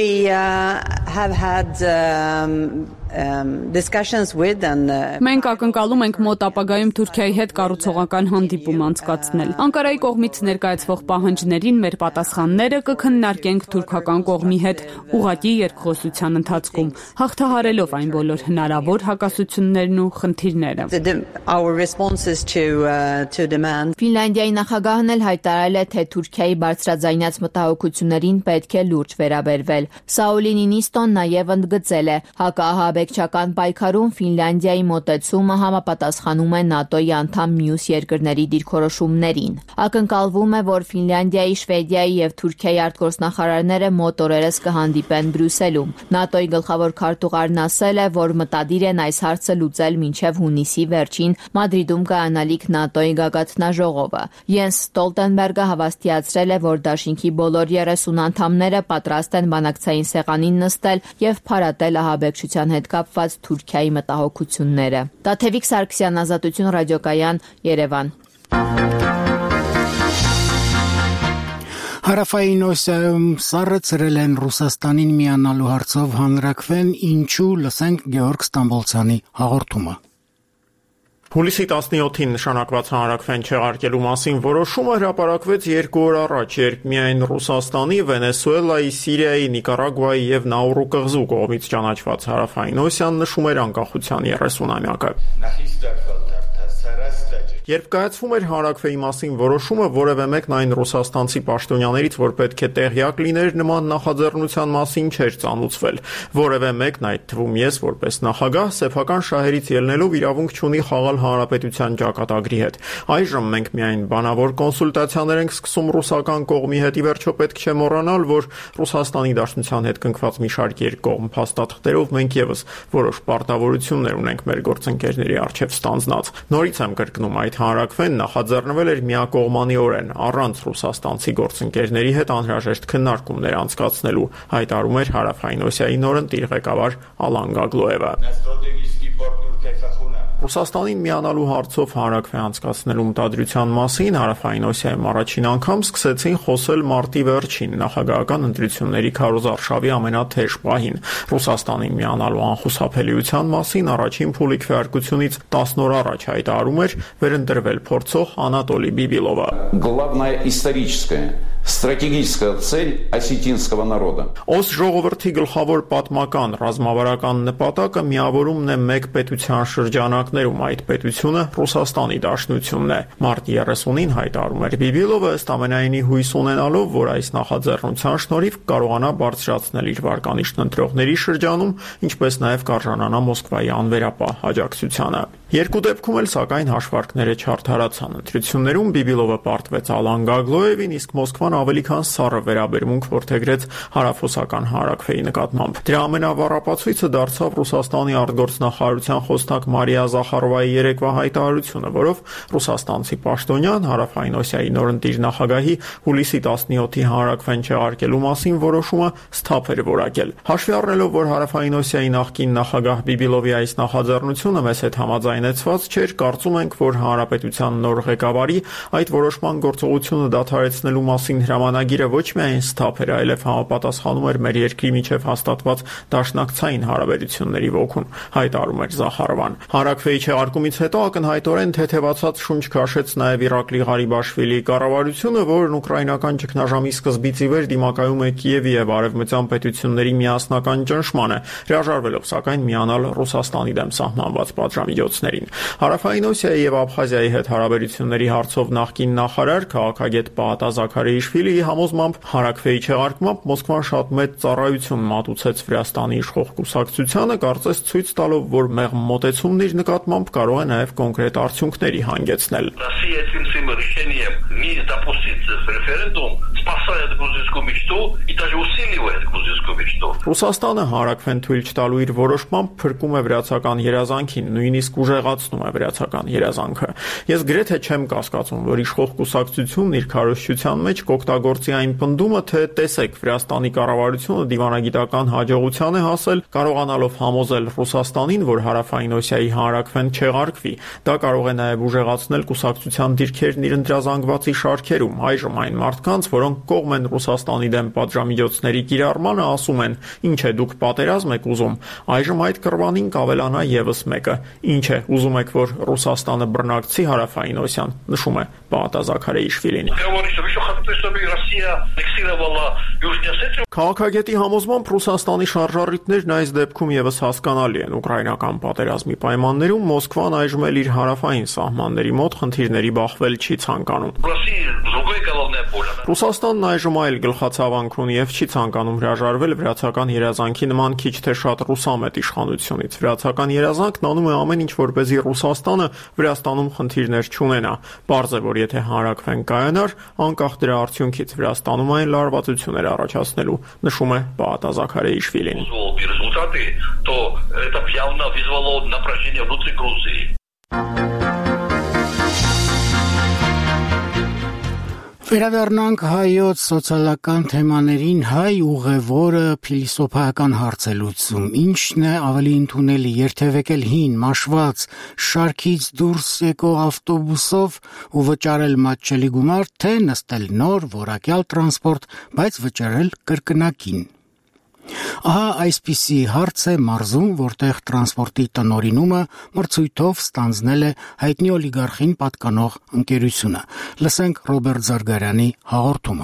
Մենք ակնկալում ենք մոտ ապագայում Թուրքիայի հետ կառուցողական հանդիպում անցկացնել։ Անկարայի կողմից ներկայացվող պահանջներին մեր պատասխանները կքննարկենք թուրքական կողմի հետ ուղղակի երկխոսության ընթացքում, հաղթահարելով այն բոլոր հնարավոր հակասություններն ու խնդիրները։ Ֆինլանդիայի նախագահն էլ հայտարարել է, թե Թուրքիայի բարձրաձայնած մտահոգություններին պետք է լուրջ վերաբերվել։ Սաուլի Նինիստոն նաև ընդգծել է, հակաահաբեկչական պայքարում Ֆինլանդիայի մոտեցումը համապատասխանում է ՆԱՏՕ-ի անդամ մյուս երկրների դիրքորոշումներին։ Ակնկալվում է, որ Ֆինլանդիայի, Շվեդիայի եւ Թուրքիայի արտգործնախարարները մոտ օրերս կհանդիպեն Բրյուսելում։ ՆԱՏՕ-ի գլխավոր քարտուղարն ասել է, որ մտադիր են այս հարցը լուծել մինչև հունիսի վերջին Մադրիդում կայանալիք ՆԱՏՕ-ի գագաթնաժողովը։ Յենս Ստոլտենբերգը հավաստիացրել է, որ դաշինքի բոլոր 30 անդամները պատրաստ են բանակցային սեղանին նստել եւ փարատել ահաբեկչության հետ կապված Թուրքիայի մտահոգությունները։ Տաթևիկ Սարգսյան, Ազատություն ռադիոկայան, Երևան։ Հարավային Օսիայում սառը ցրել են Ռուսաստանին միանալու հարցով հանրաքվեն, ինչու լսենք Գեորգ Ստամբոլցյանի հաղորդումը։ Հուլիսի 17-ին նշանակված հանրաքվեն չեղարկելու մասին որոշումը հրապարակվեց 2 օր առաջ, երբ միայն Ռուսաստանի, Վենեսուելայի, Սիրիայի, Նիկարագուայի եւ Նաուրու կղզու կողմից ճանաչված Հարավային Օսիան նշում էր անկախության 30-ամյակը։ Երբ կայացվում էր հանրաքվեի մասին որոշումը, որևէ մեկն այն ռուսաստանցի պաշտոնյաներից, որ պետք է տեղյակ լիներ նման նախաձեռնության մասին, չէր ծանուցվել։ Որևէ մեկն, այդ թվում ես որպես նախագահ, սեփական շահերից ելնելով իրավունք չունի խաղալ հանրապետության ճակատագրի հետ։ Այժմ մենք միայն բանավոր կոնսուլտացիաներ ենք սկսում ռուսական կողմի հետ, ի վերջո պետք չէ մոռանալ, որ Ռուսաստանի Դաշնության հետ կնքված մի շարք երկկողմ փաստաթղթերով մենք եւս որոշ պարտավորություններ ունենք մեր գործընկերների առջև ստանձնած։ Նորից եմ կրկնում, այդ հանրաքվեն նախաձեռնվել էր միակողմանիորեն, առանց ռուսաստանցի գործընկերների հետ անհրաժեշտ քննարկումներ անցկացնելու, հայտարարում էր Հարավային Օսիայի նորընտիր ղեկավար Ալան Գագլոևը։ Ռուսաստանին միանալու հարցով հանրաքվե անցկացնելու մտադրության մասին Հարավային Օսիայում առաջին անգամ սկսեցին խոսել մարտի վերջին նախագահական ընտրությունների քարոզարշավի ամենաթեժ պահին։ Ռուսաստանին միանալու անխուսափելիության մասին առաջին փուլի քվեարկությունից 10 օր առաջ հայտարարում էր վերընտրվել փորձող Անատոլի Բիբիլովը։ Главная историческая стратегическая цель осетинского народа. Օս ժողովրդի գլխավոր պատմական ռազմավարական նպատակը միավորումն է մեկ պետության շրջանակներում, այդ պետությունը Ռուսաստանի Դաշնությունն է։ Մարտի 30-ին հայտարարում էր Բիբիլովը, ըստ ամենայնի հույս ունենալով, որ այս նախաձեռնության շնորհիվ կարողանա բարձրացնել իր վարկանիշն ընտրողների շրջանում, ինչպես նաև կարժանանա Մոսկվայի անվերապահ աջակցությանը։ Երկու դեպքում էլ սակայն հաշվարկները չարդարացան։ Ընտրություններում Բիբիլովը պարտվեց Ալան Գագլոևին, իսկ Մոսկվան ավելի քան սառը վերաբերմունք որդեգրեց հարավոսական հանրաքվեի նկատմամբ։ Դրա ամենավառապացույցը դարձավ Ռուսաստանի արտգործնախարարության խոսնակ Մարիա Զախարովայի երեկվա հայտարարությունը, որով ռուսաստանցի պաշտոնյան Հարավային Օսիայի նորընտիր նախագահի հուլիսի 17-ի հանրաքվեն չեղարկելու մասին որոշումը սթափ էր որակել։ Հաշվի առնելով, որ Հարավային Օսիայի նախկին նախագահ Բիբիլովի այս նախաձեռնությունը մեզ հետ համաձայնեցված չէր, կարծում ենք, որ հանրապետության նոր ղեկավարի այդ որոշման գործողությունը դադարեցնելու մասին Մինսկային հրամանագիրը ոչ միայն սթափ էր, այլև համապատասխանում էր մեր երկրի միջև հաստատված դաշնակցային հարաբերությունների ոգուն, հայտարարում էր Զախարովան։ Հարաքվեի չեղարկումից հետո ակնհայտորեն թեթևացած շունչ քաշեց նաև Իրակլի Ղարիբաշվիլիի կառավարությունը, որն ուկրաինական ճգնաժամի սկզբից ի վեր դիմակայում է Կիևի եւ արևմտյան պետությունների միասնական ճնշմանը, հրաժարվելով սակայն միանալ Ռուսաստանի դեմ սահմանված պատժամիջոցներին։ Հարավային Օսիայի եւ Աբխազիայի հետ հարաբերությունների հարցով նախկին նախարար քաղաքագետ Պահատա Զաքարեիշվիլիի համոզմամբ Հարաքվեի չեղարկմամբ Մոսկվան շատ մեծ ծառայություն մատուցեց Վրաստանի իշխող կուսակցությանը, կարծես ցույց տալով, որ մեղմ մոտեցումն իր նկատմամբ կարող է նաեւ կոնկրետ արդյունքների հանգեցնել։ Ռուսաստանը Հարաքվեն թույլ չտալու իր որոշմամբ փրկում է վրացական երազանքին, նույնիսկ ուժեղացնում է վրացական երազանքը։ Ես գրեթե չեմ կասկածում, որ իշխող կուսակցությունն իր քարոզչության մեջ կօգտագործի այն պնդումը, թե տեսեք, Վրաստանի կառավարությունը դիվանագիտական հաջողության է հասել, կարողանալով համոզել Ռուսաստանին, որ Հարավային Օսիայի Հարաքվեն չեղարկվի։ Դա կարող է նաև ուժեղացնել կուսակցության դիրքերն իր ընտրազանգվածի շարքերում։ Այժմ այն մարդկանց, որոնք կողմ են Ռուսաստանի դեմ պատժամիջոցների կիրառմանը, ասում են. «Ինչ է, դուք պատերազմ եք ուզում»։ Այժմ այդ կռվանին կավելանա եւս մեկը. «Ինչ է, ուզում եք, որ Ռուսաստանը բռնակցի Հարավային Օսիան», նշում է Պահատա Զաքարեիշվիլին։ Քաղաքագետի համոզմամբ Ռուսաստանի շարժառիթներն այս դեպքում եւս հասկանալի են։ Ուկրաինական պատերազմի պայմաններում Մոսկվան այժմ էլ իր հարավային սահմանների մոտ խնդիրների բախվել չի ցանկանում։ Ռուսաստանն այժմ այլ գլխացավանք ունի եւ չի ցանկանում հրաժարվել վրացական երազանքի նման քիչ թե շատ ռուսամետ իշխանությունից։ Վրացական երազանքն անում է ամեն ինչ, որպեսզի Ռուսաստանը Վրաստանում խնդիրներ չունենա։ Պարզ է, որ եթե Հարաքվեն կայանար, անկախ դրա արդյունքից Վրաստանում այն լարվածություն էր առաջացնելու, նշում է Պահատա Զաքարեիշվիլին։ Վերադառնանք հայոց սոցիալական թեմաներին։ Հայ ուղևորը փիլիսոփայական հարց է լուծում. ինչն է ավելի ընդունելի, երթևեկել հին, մաշված, շարքից դուրս եկող ավտոբուսով ու վճարել մատչելի գումար, թե նստել նոր, որակյալ տրանսպորտ, բայց վճարել կրկնակին։ Ահա այսպիսի հարց է մարզում, որտեղ տրանսպորտի տնօրինումը մրցույթով ստանձնել է հայտնի օլիգարխին պատկանող ընկերությունը։ Լսենք Ռոբերտ Զարգարյանի հաղորդումը։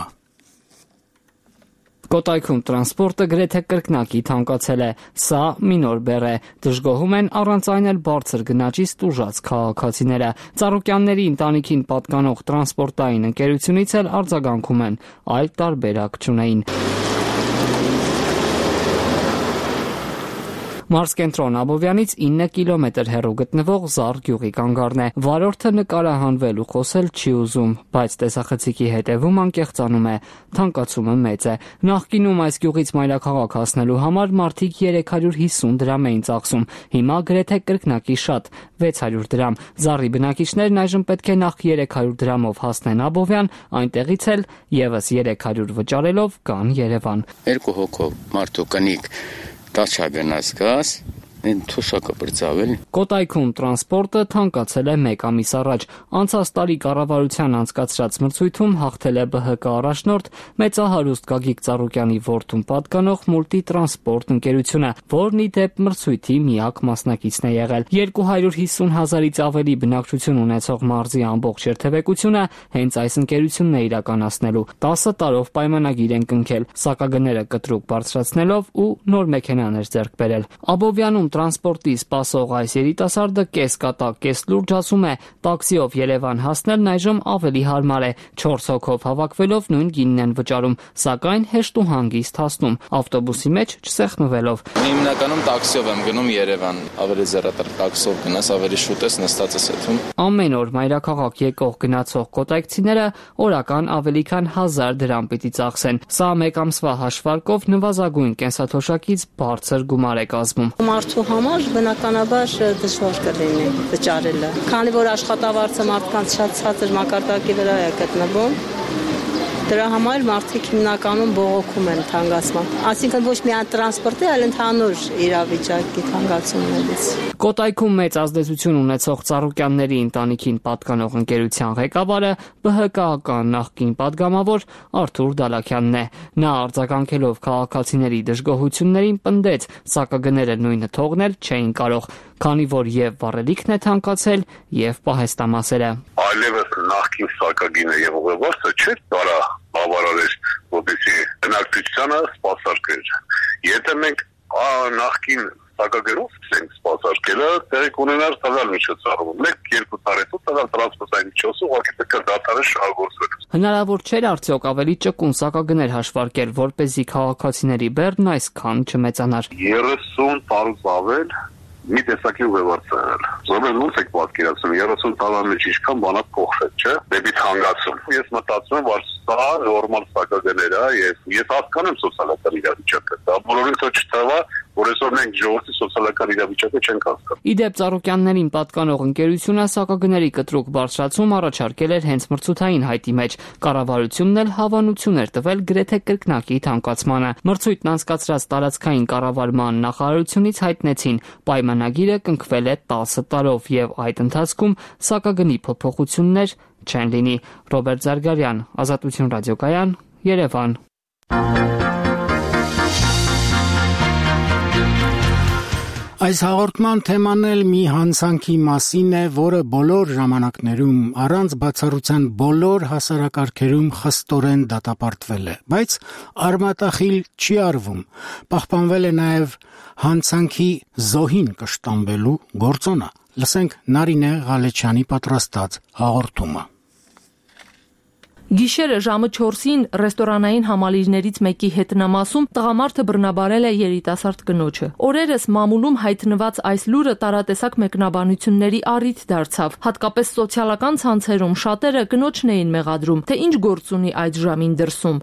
Կոտայքում տրանսպորտը գրեթե կրկնակի թանկացել է։ Սա մի նոր բեռ է։ Դժգոհում են առանց այն էլ բարձր գնաճից տուժած քաղաքացիները։ Ծառուկյանների ընտանիքին պատկանող տրանսպորտային ընկերությունից էլ արձագանքում են, այլ տարբերակ չունեին։ Մարզկենտրոն Աբովյանից 9 կիլոմետր հեռու գտնվող Զառ գյուղի կանգառն է։ Վարորդը նկարահանվել ու խոսել չի ուզում, բայց տեսախցիկի հետևում անկեղծանում է։ Թանկացումը մեծ է։ Նախկինում այս գյուղից մայրաքաղաք հասնելու համար մարդիկ 350 դրամ էին ծախսում, հիմա գրեթե կրկնակի շատ՝ 600 դրամ։ Զառի բնակիչներն այժմ պետք է նախ 300 դրամով հասնեն Աբովյան, այնտեղից էլ եւս 300 վճարելով գան Երևան։ Երկու հոգով մարդու կնիկ տաչագնաց գազ Թոշակը բրծավել։ Կոտայքում տրանսպորտը թանկացել է 1 ամիս առաջ։ Անցած տարի կառավարության անցկացրած մրցույթում հաղթել է ԲՀԿ առաջնորդ մեծահարուստ Գագիկ Ծառուկյանի որդուն պատկանող Մուլտիտրանսպորտ ընկերությունը, որն ի դեպ մրցույթի միակ մասնակիցն է եղել։ 250,000-ից ավելի բնակչություն ունեցող մարզի ամբողջ երթևեկությունը հենց այս ընկերությունն է իրականացնելու։ 10 տարով պայմանագիր են կնքել, սակագները կտրուկ բարձրացնելով ու նոր մեքենաներ ձեռք բերել։ Աբովյանում տրանսպորտի սպասող այս երիտասարդը կես կատակ, կես լուրջ ասում է, տաքսիով Երևան հասնելն այժմ ավելի հարմար է, 4 հոգով հավաքվելով նույն գինն են վճարում, սակայն հեշտ ու հանգիստ հասնում, ավտոբուսի մեջ չսեղմվելով։ Հիմնականում տաքսիով եմ գնում Երևան, ավելի զերատար տաքսիով գնաս, ավելի շուտ ես նստած ես այդում։ Ամեն օր մայրաքաղաք եկող գնացող կոտայքցիները օրական ավելի քան 1000 դրամ պիտի ծախսեն։ Սա 1 ամսվա հաշվարկով նվազագույն կենսաթոշակից բարձր գումար է կազմում։ Մարդու համար բնականաբար դժվար կլինի վճարելը, քանի որ աշխատավարձը մարդկանց շատ ցածր մակարդակի վրա է գտնվում, Դրա համար մարդիկ հիմնականում բողոքում են թանկացման։ Այսինքն ոչ միայն տրանսպորտի, այլ ընդհանուր իրավիճակի թանկացումներից։ Կոտայքում մեծ ազդեցություն ունեցող Ծառուկյանների ընտանիքին պատկանող ընկերության ղեկավարը ԲՀԿ-ական նախկին падգամավոր Արթուր Դալաքյանն է։ Նա արձագանքելով քաղաքացիների դժգոհություններին պնդեց, սակագները նույնը թողնել չէին կարող, քանի որ եւ վառելիքն է թանկացել եւ պահեստամասերը։ Այլևս նախկին սակագինը եւ ուղևորը չէ տարա բավարարել, որպեսզի բնակչությանը սպասարկեր։ Եթե մենք նախկին սակագերով ենք սպասարկելը, տեղի կունենար տվյալ միջոցառում։ 1-2 տարեկան տվյալ տրանսպորտային միջոցը ուղղակի պետք է դատարանը շահագործվեր։ Հնարավոր չէր արդյոք ավելի ճկուն սակագներ հաշվարկել, որպեսզի քաղաքացիների բեռն այսքան չմեծանար։ 30 տարուց ավել մի տեսակի ուղևորցնել։ Զոհել ոնց եք պատկերացնում 30 տարվա մեջ ինչքան բանակ փոխվել, չէ՞։ Դեպի թանկացում։ Ես մտածում եմ, որ սա նորմալ սակագներ է եւ ես հասկանում սոցիալական իրավիճակը։ Դա բոլորին չթվա, որ այսօր մենք ժողովրդի սոցիալական իրավիճակը չենք հասկանում։ Իդեպ Ծառուկյաններին պատկանող ընկերությունը սակագների կտրուկ բարձրացում առաջարկել էր հենց մրցութային հայտի մեջ։ Կառավարությունն էլ հավանություն էր տվել գրեթե կրկնակի թանկացմանը։ Մրցույթն անցկացրած տարածքային կառավարման նախարարությունից հայտնեցին, պայմանագիրը կնքվել է 10 տարով եւ այդ ընթացքում սակագնի փոփոխություններ չեն լինի։ Ռոբերտ Զարգարյան, Ազատություն ռադիոկայան, Երևան։ Այս հաղորդման թեման էլ մի հանցանքի մասին է, որը բոլոր ժամանակներում առանց բացառության բոլոր հասարակարգերում խստորեն դատապարտվել է, բայց արմատախիլ չի արվում։ Պահպանվել է նաև հանցանքի զոհին կշտամբելու գործոնը։ Լսենք Նարինե Ղալեչյանի պատրաստած հաղորդումը։ Գիշերը ժամը 4-ին ռեստորանային համալիրներից մեկի հետնամասում տղամարդը բռնաբարել է երիտասարդ կնոջը։ Օրերս մամուլում հայտնված այս լուրը տարատեսակ մեկնաբանությունների առիթ դարձավ։ Հատկապես սոցիալական ցանցերում շատերը կնոջն էին մեղադրում, թե ինչ գործ ունի այդ ժամին դրսում։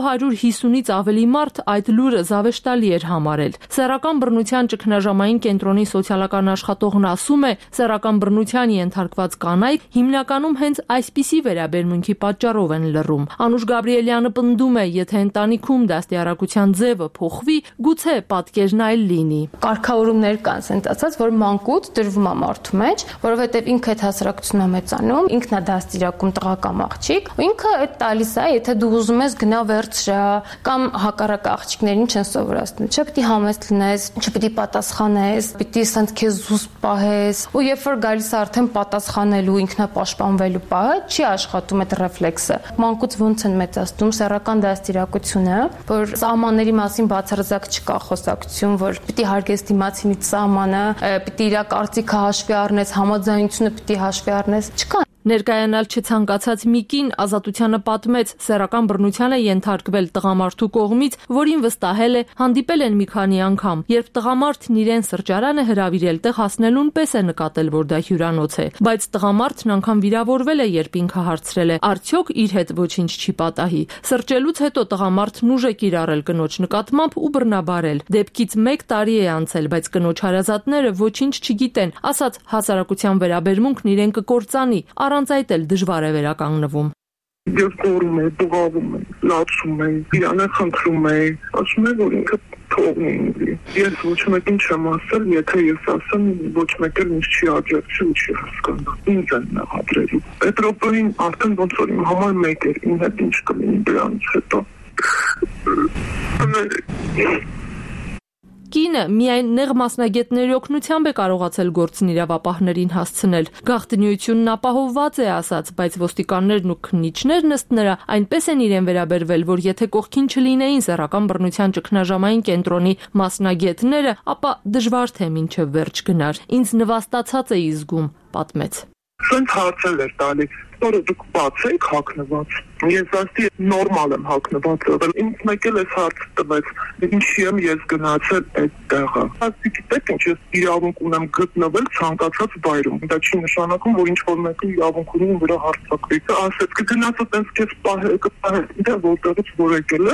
250-ից ավելի մարդ այդ լուրը զավեշտալի էր համարել։ Սեռական բռնության ճգնաժամային կենտրոնի սոցիալական աշխատողն ասում է, սեռական բռնության ենթարկված կանայք հիմնականում հենց այսպիսի վերաբերմունքի պատճառով են լռում։ Անուշ Գաբրիելյանը պնդում է, եթե ընտանիքում դաստիարակության ձևը փոխվի, գուցե պատկերն այլ լինի։ Կարգավորումներ կան, ասենք ասած, որ մանկուց դրվում է մարդու մեջ, որովհետև ինքը այդ հասարակությունն է մեծանում, ինքն է դաստիարակում տղա կամ աղջիկ, ու ինքը այդ տալիս է, եթե դու ուզում ես գնա վերցրա, կամ հակառակ աղջիկներին չեն սովորացնում, չէ՞ պիտի համեստ լինես, չպիտի պատասխանես, պիտի ասենք քեզ զուսպ պահես, ու երբ որ գալիս է արդեն պատասխանելու, ինքնապաշտպանվելու պահը, չի աշխատում այդ ռեֆլեքսը։ Մանկուց ոնց են մեծացնում սեռական դաստիարակությունը, որ սահմանների մասին բացարձակ չկա խոսակցություն, որ պիտի հարգես դիմացինից սահմանը, պիտի իր կարծիքը հաշվի առնես, համաձայնությունը պիտի հաշվի առնես, չկա։ Ներկայանալ չցանկացած մի կին Ազատությանը պատմեց, սեռական բռնության է ենթարկվել տղամարդու կողմից, որին վստահել է հանդիպել են մի քանի անգամ։ Երբ տղամարդն իրեն սրճարան է հրավիրել, տեղ հասնելուն պես է նկատել, որ դա հյուրանոց է, բայց տղամարդն անգամ վիրավորվել է, երբ ինքը հարցրել է, արդյոք իր հետ ոչինչ չի պատահի։ Սրճելուց հետո տղամարդն ուժ է կիրառել կնոջ նկատմամբ ու բռնաբարել։ Դեպքից 1 տարի է անցել, բայց կնոջ հարազատները ոչինչ չգիտեն, ասած հասարակության վերաբերմունքն իրեն կկործանի, առանց այդ էլ դժվար է վերականգնվում։ Ես կորում եմ, դողավում եմ, լացում եմ, իրանը խնդրում եմ, ասում եմ, որ ինքը թողնի ինձ։ Ես ոչ մեկին չեմ ասել, եթե ես ասեմ, ոչ մեկ էլ ինձ չի աջակցի ու չի հասկանա։ Ինձ են մեղադրելու։ Պետրոպոլին արդեն ոնց որ իմ համար մեկ էր, իմ հետ ինչ կլինի դրանից հետո։ Կինը միայն նեղ մասնագետների օգնությամբ է կարողացել գործն իրավապահներին հասցնել։ Գաղտնիությունն ապահովված է ասած, բայց ոստիկաններն ու քննիչներն ըստ նրա այնպես են իրեն վերաբերվել, որ եթե կողքին չլինեին սեռական բռնության ճգնաժամային կենտրոնի մասնագետները, ապա դժվար թե մինչև վերջ գնար։ Ինձ նվաստացած էի զգում, պատմեց։ Սենց հարցել էր տալի, որ դուք բաց եք հագնված։ Ես ասի նորմալ եմ հագնված եղել։ Ինձ մեկ էլ էս հարց տվեց, ինչի եմ ես գնացել այդ տեղը։ Ասի գիտեք ինչ, ես իրավունք ունեմ գտնվել ցանկացած վայրում։ Դա չի նշանակում, որ ինչ-որ մեկը իրավունք ունի վրա հարցակվի։ Ասեց կգնաս այդպես քեզ պահել, որտեղից որ եկել ես։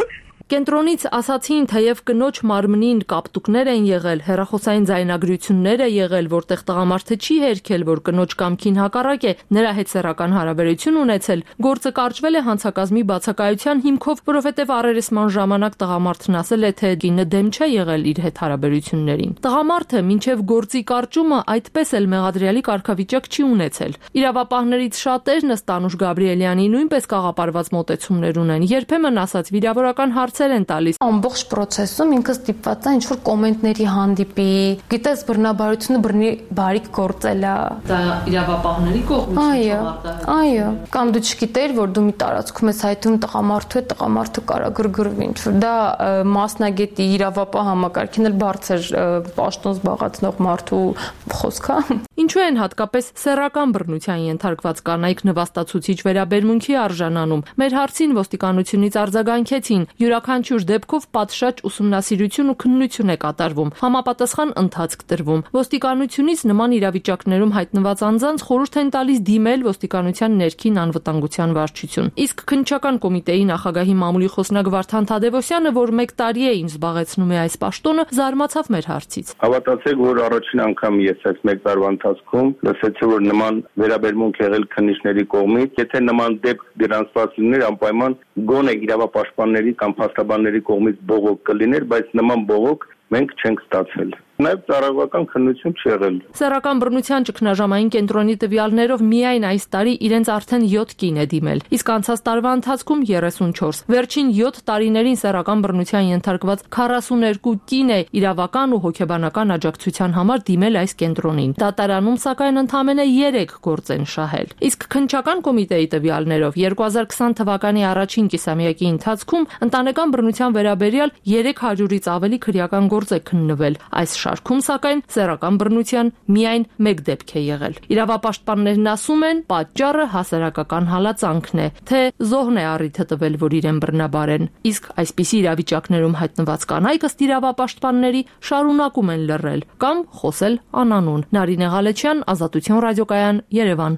Կենտրոնից ասացին, թեև կնոջ մարմնին կապտուկներ են եղել, հեռախոսային ձայնագրություններ է եղել, որտեղ տղամարդը չի հերքել, որ կնոջ կամքին հակառակ է, նրա հետ սեռական հարաբերություն ունեցել, գործը կարճվել է հանցակազմի բացակայության հիմքով, որովհետև առերեսման ժամանակ տղամարդն ասել է, թե կինը դեմ չէ եղել իր հետ հարաբերություններին։ Տղամարդը մինչև գործի կարճումը այդպես էլ մեղադրյալի կարգավիճակ չի ունեցել։ Իրավապահներից շատերն ըստ Անուշ Գաբրիելյանի նույնպես կաղապարված մոտեցումներ ունեն, երբեմն ասած վիրավորական հարցեր են տալիս։ Ամբողջ process-ում ինքը ստիպված է ինչ-որ կոմենտների հանդիպի, գիտես բռնաբարությունը բռնի բարիք գործել է։ Դա իրավապահների կողմից։ Այո, կամ դու չգիտեր, որ դու մի տարածքում ես հայտում տղամարդու հետ, տղամարդը կարա գրգռվի ինչ-որ։ Դա մասնագետի իրավապահ համակարգին էլ բարձր պաշտոն զբաղեցնող մարդու խոսքա։ Ինչու են հատկապես սեռական բռնության ենթարկված կանայք նվաստացուցիչ վերաբերմունքի արժանանում։ Մեր հարցին ոստիկանությունից արձագանքեցին, յուրաքանչյուր դեպքով պատշաճ ուսումնասիրություն ու քննություն է կատարվում, համապատասխան ընթացք տրվում։ Ոստիկանությունից նման իրավիճակներում հայտնված անձանց խորհուրդ են տալիս դիմել ոստիկանության ներքին անվտանգության վարչություն։ Իսկ քննչական կոմիտեի նախագահի մամուլի խոսնակ Վարդան Թադևոսյանը, որ 1 տարի է ինչ զբաղեցնում է այս պաշտոնը, զարմացավ մեր հարցից։ Հավատացեք, որ առաջին անգամ ես այս 1 տարվա ընթացքում լսեցի, որ նման վերաբերմունք եղել քննիչների կողմից, եթե նման դեպք գրանցված լիներ, անպայման գոնե իրավապաշտպանների կամ փաստաբանների կողմից բողոք կլիներ, բայց նման բողոք մենք չենք ստացել։ Նաև ծառայողական քննություն չի եղել։ Սեռական բռնության ճգնաժամային կենտրոնի տվյալներով միայն այս տարի իրենց արդեն 7 կին է դիմել, իսկ անցած տարվա ընթացքում 34։ Վերջին 7 տարիներին սեռական բռնության ենթարկված 42 կին է իրավական ու հոգեբանական աջակցության համար դիմել այս կենտրոնին։ Դատարանում սակայն ընդամենը 3 գործ են շահել։ Իսկ քննչական կոմիտեի տվյալներով 2020 թվականի առաջին կիսամյակի ընթացքում ընտանեկան բռնության վերաբերյալ 300-ից ավելի քրեական գործ է քննվել։ Այս շարքում սակայն սեռական բռնության միայն 1 դեպք է եղել։ Իրավապաշտպաններն ասում են, պատճառը հասարակական հալածանքն է, թե զոհն է առիթը տվել, որ իրեն բռնաբարեն։ Իսկ այսպիսի իրավիճակներում հայտնված կանայք ըստ իրավապաշտպանների շարունակում են լռել կամ խոսել անանուն։ Նարինե Ղալեչյան, Ազատություն ռադիոկայան, Երևան։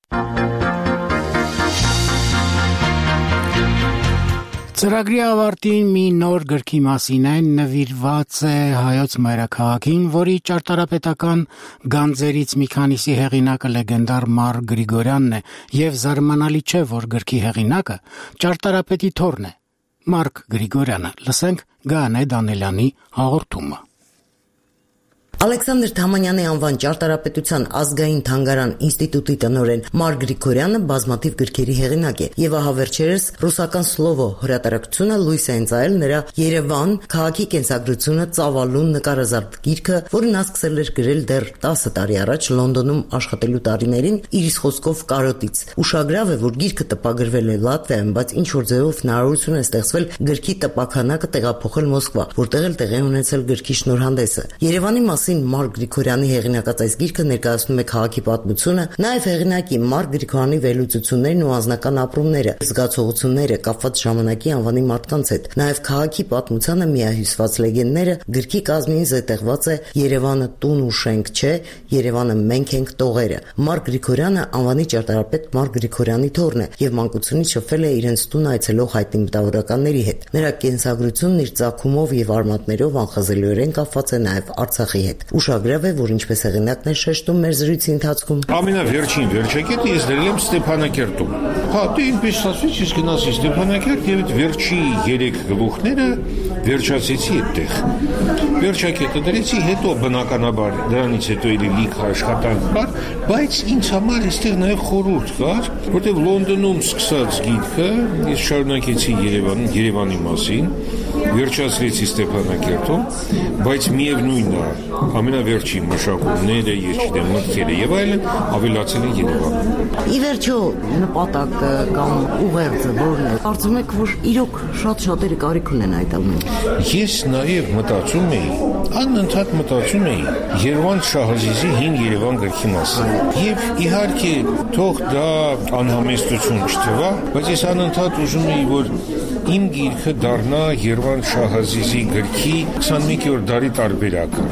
Ծրագրի ավարտին մի նոր գրքի մասին այն նվիրված է հայոց մայրաքաղաքին, որի ճարտարապետական գանձերից մի քանիսի հեղինակը լեգենդար Մար Գրիգորյանն է, եւ զարմանալի չէ, որ գրքի հեղինակը ճարտարապետի թոռն է, Մարկ Գրիգորյանը։ Լսենք Գայանե Դանելյանի հաղորդումը։ Ալեքսանդր Թամանյանի անվան ճարտարապետության ազգային թանգարան ինստիտուտի տնօրեն Մար Գրիգորյանը բազմաթիվ գրքերի հեղինակ է, եւ ահա վերջերս ռուսական Սլովո հրատարակությունը լույս է ընծայել նրա Երևան քաղաքի կենսագրությունը ծավալուն նկարազարդ գիրքը, որը նա սկսել էր գրել դեռ 10 տարի առաջ Լոնդոնում աշխատելու տարիներին իր իսկ խոսքով կարոտից։ Ուշագրավ է, որ գիրքը տպագրվել է Լատվիայում, բայց ինչ որ ձևով հնարավորություն է ստեղծվել գրքի տպաքանակը տեղափոխել Մոսկվա, որտեղ էլ տեղի ունեցել գրքի շնորհանդեսը։ Երևանի Մար Գրիգորյանի հեղինակած այս գիրքը ներկայացնում է քաղաքի պատմությունը, նաև հեղինակի Մար Գրիգորյանի վերլուծություններն ու անձնական ապրումները, զգացողությունները կապված ժամանակի անվանի մարդկանց հետ, նաև քաղաքի պատմությանը միահյուսված լեգենդները։ Գրքի կազմին զետեղված է Երևանը տուն ու շենք չէ, Երևանը մենք ենք տողերը։ Մար Գրիգորյանը անվանի ճարտարապետ Մար Գրիգորյանի թոռն է եւ մանկությունից շփվել է իրենց տուն այցելող հայտնի մտավորականների հետ։ Նրա կենսագրությունն իր ծագումով եւ արմատներով անխազելիորեն կապված է նաև Արցախի հետ։ Ուշագրավ է, որ ինչպես հեղինակն է շեշտում մեր զրույցի ընթացքում, ամենավերջին վերջակետը ես դրել եմ Ստեփանակերտում։ Դե ինքնպես ասած, ես գնացի Ստեփանակերտ եւ այդ վերջի 3 գլուխները վերջացեցի այդտեղ։ Վերջակետը դրեցի, հետո բնականաբար դրանից հետո էլի լիք աշխատանք կար, բայց ինձ համար այստեղ նաեւ խորհուրդ կար, որտեղ Լոնդոնում սկսած գիրքը ես շարունակեցի Երևանի մասին, վերջացրեցի Ստեփանակերտում, բայց միևնույնն է, ամենավերջին մշակումները, ես չգիտեմ, մտքերը եւ այլն ավելացել են Երևանում։ Ի վերջո նպատակը կամ ուղերձը որն է։ Կարծում եք, որ իրոք շատ-շատերը կարիք ունեն այդ ամենը։ Ես նաեւ մտածում էի, անընդհատ մտածում էի Երևան Շահազիզի հին Երևան գրքի մասին։ Եվ իհարկե թող դա անհամեստություն չթվա, բայց ես անընդհատ ուզում էի, որ իմ գիրքը դառնա Երևան Շահազիզի գրքի 21-րդ դարի տարբերակը։ Դա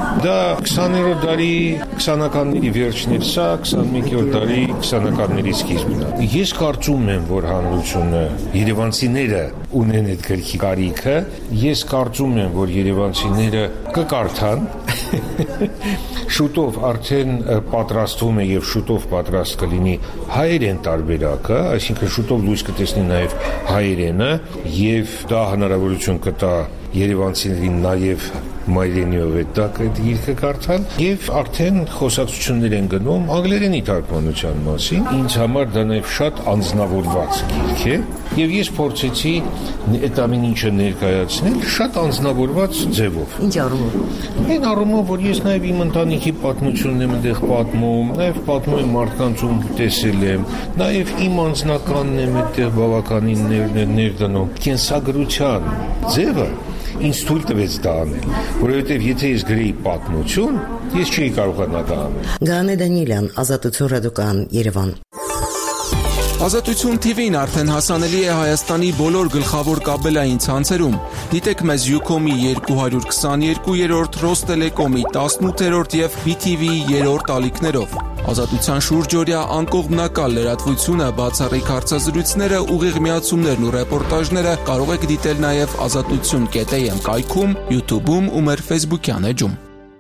20-րդ դարի 20-ականների վերջներ, սա 21-րդ դարի 20-ականների սկիզբն է։ Ես կարծում եմ, որ հանրությունը, երևանցիները ունեն այդ գրքի կարիքը, ես կարծում եմ, որ երևանցիները կկարդան, շուտով արդեն պատրաստվում է եւ շուտով պատրաստ կլինի հայերեն տարբերակը, այսինքն շուտով լույս կտեսնի նաեւ հայերենը եւ դա հնարավորություն կտա երևանցիներին նաեւ մայրենիով այդ գիրքը կարդալ եւ արդեն խոսակցություններ են գնում անգլերենի թարգմանության մասին։ Ինձ համար դա նաեւ շատ անձնավորված գիրք է եւ ես փորձեցի այդ ամեն ինչը ներկայացնել շատ անձնավորված ձևով։ Ինչ առումով։ Այն առումով, որ ես նաեւ իմ ընտանիքի պատմությունն եմ այնտեղ պատմում, նաեւ պատմում եմ մարդկանց ում տեսել եմ, նաեւ իմ անձնականն եմ այդտեղ բավականին ներդնում։ Կենսագրության ձևը ինձ թույլ տվեց դա անել, որովհետև եթե ես գրեի պատմություն, ես չէի կարողանա դա անել։ Գաներ Դանիելյան, Ազատություն ռադիոկայան, Երևան։ Ազատություն TV-ն արդեն հասանելի է Հայաստանի բոլոր գլխավոր կաբելային ցանցերում։ Դիտեք մեզ Ucom-ի 222-րդ, Ռոստելեկոմի 18-րդ եւ BTV-ի 3-րդ ալիքներով։ Ազատության շուրջօրյա անկողմնակալ լրատվությունը, բացառիկ հարցազրույցները, ուղիղ միացումներն ու ռեպորտաժները կարող եք դիտել նաև azatutun.am կայքում, YouTube-ում ու մեր Facebook-յան էջում։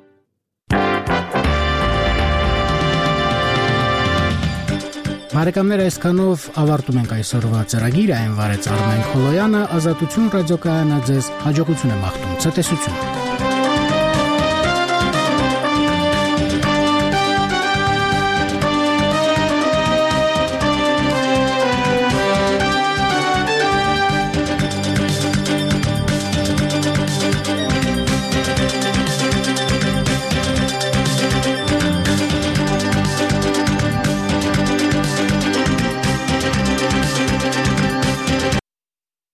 Բարեկամներ, այսքանով ավարտում ենք այսօրվա ծրագիրը, այն վարեց Արմեն Խոլոյանը, Ազատություն ռադիոկայանը ձեզ հաջողություն է մաղթում, ցտեսություն։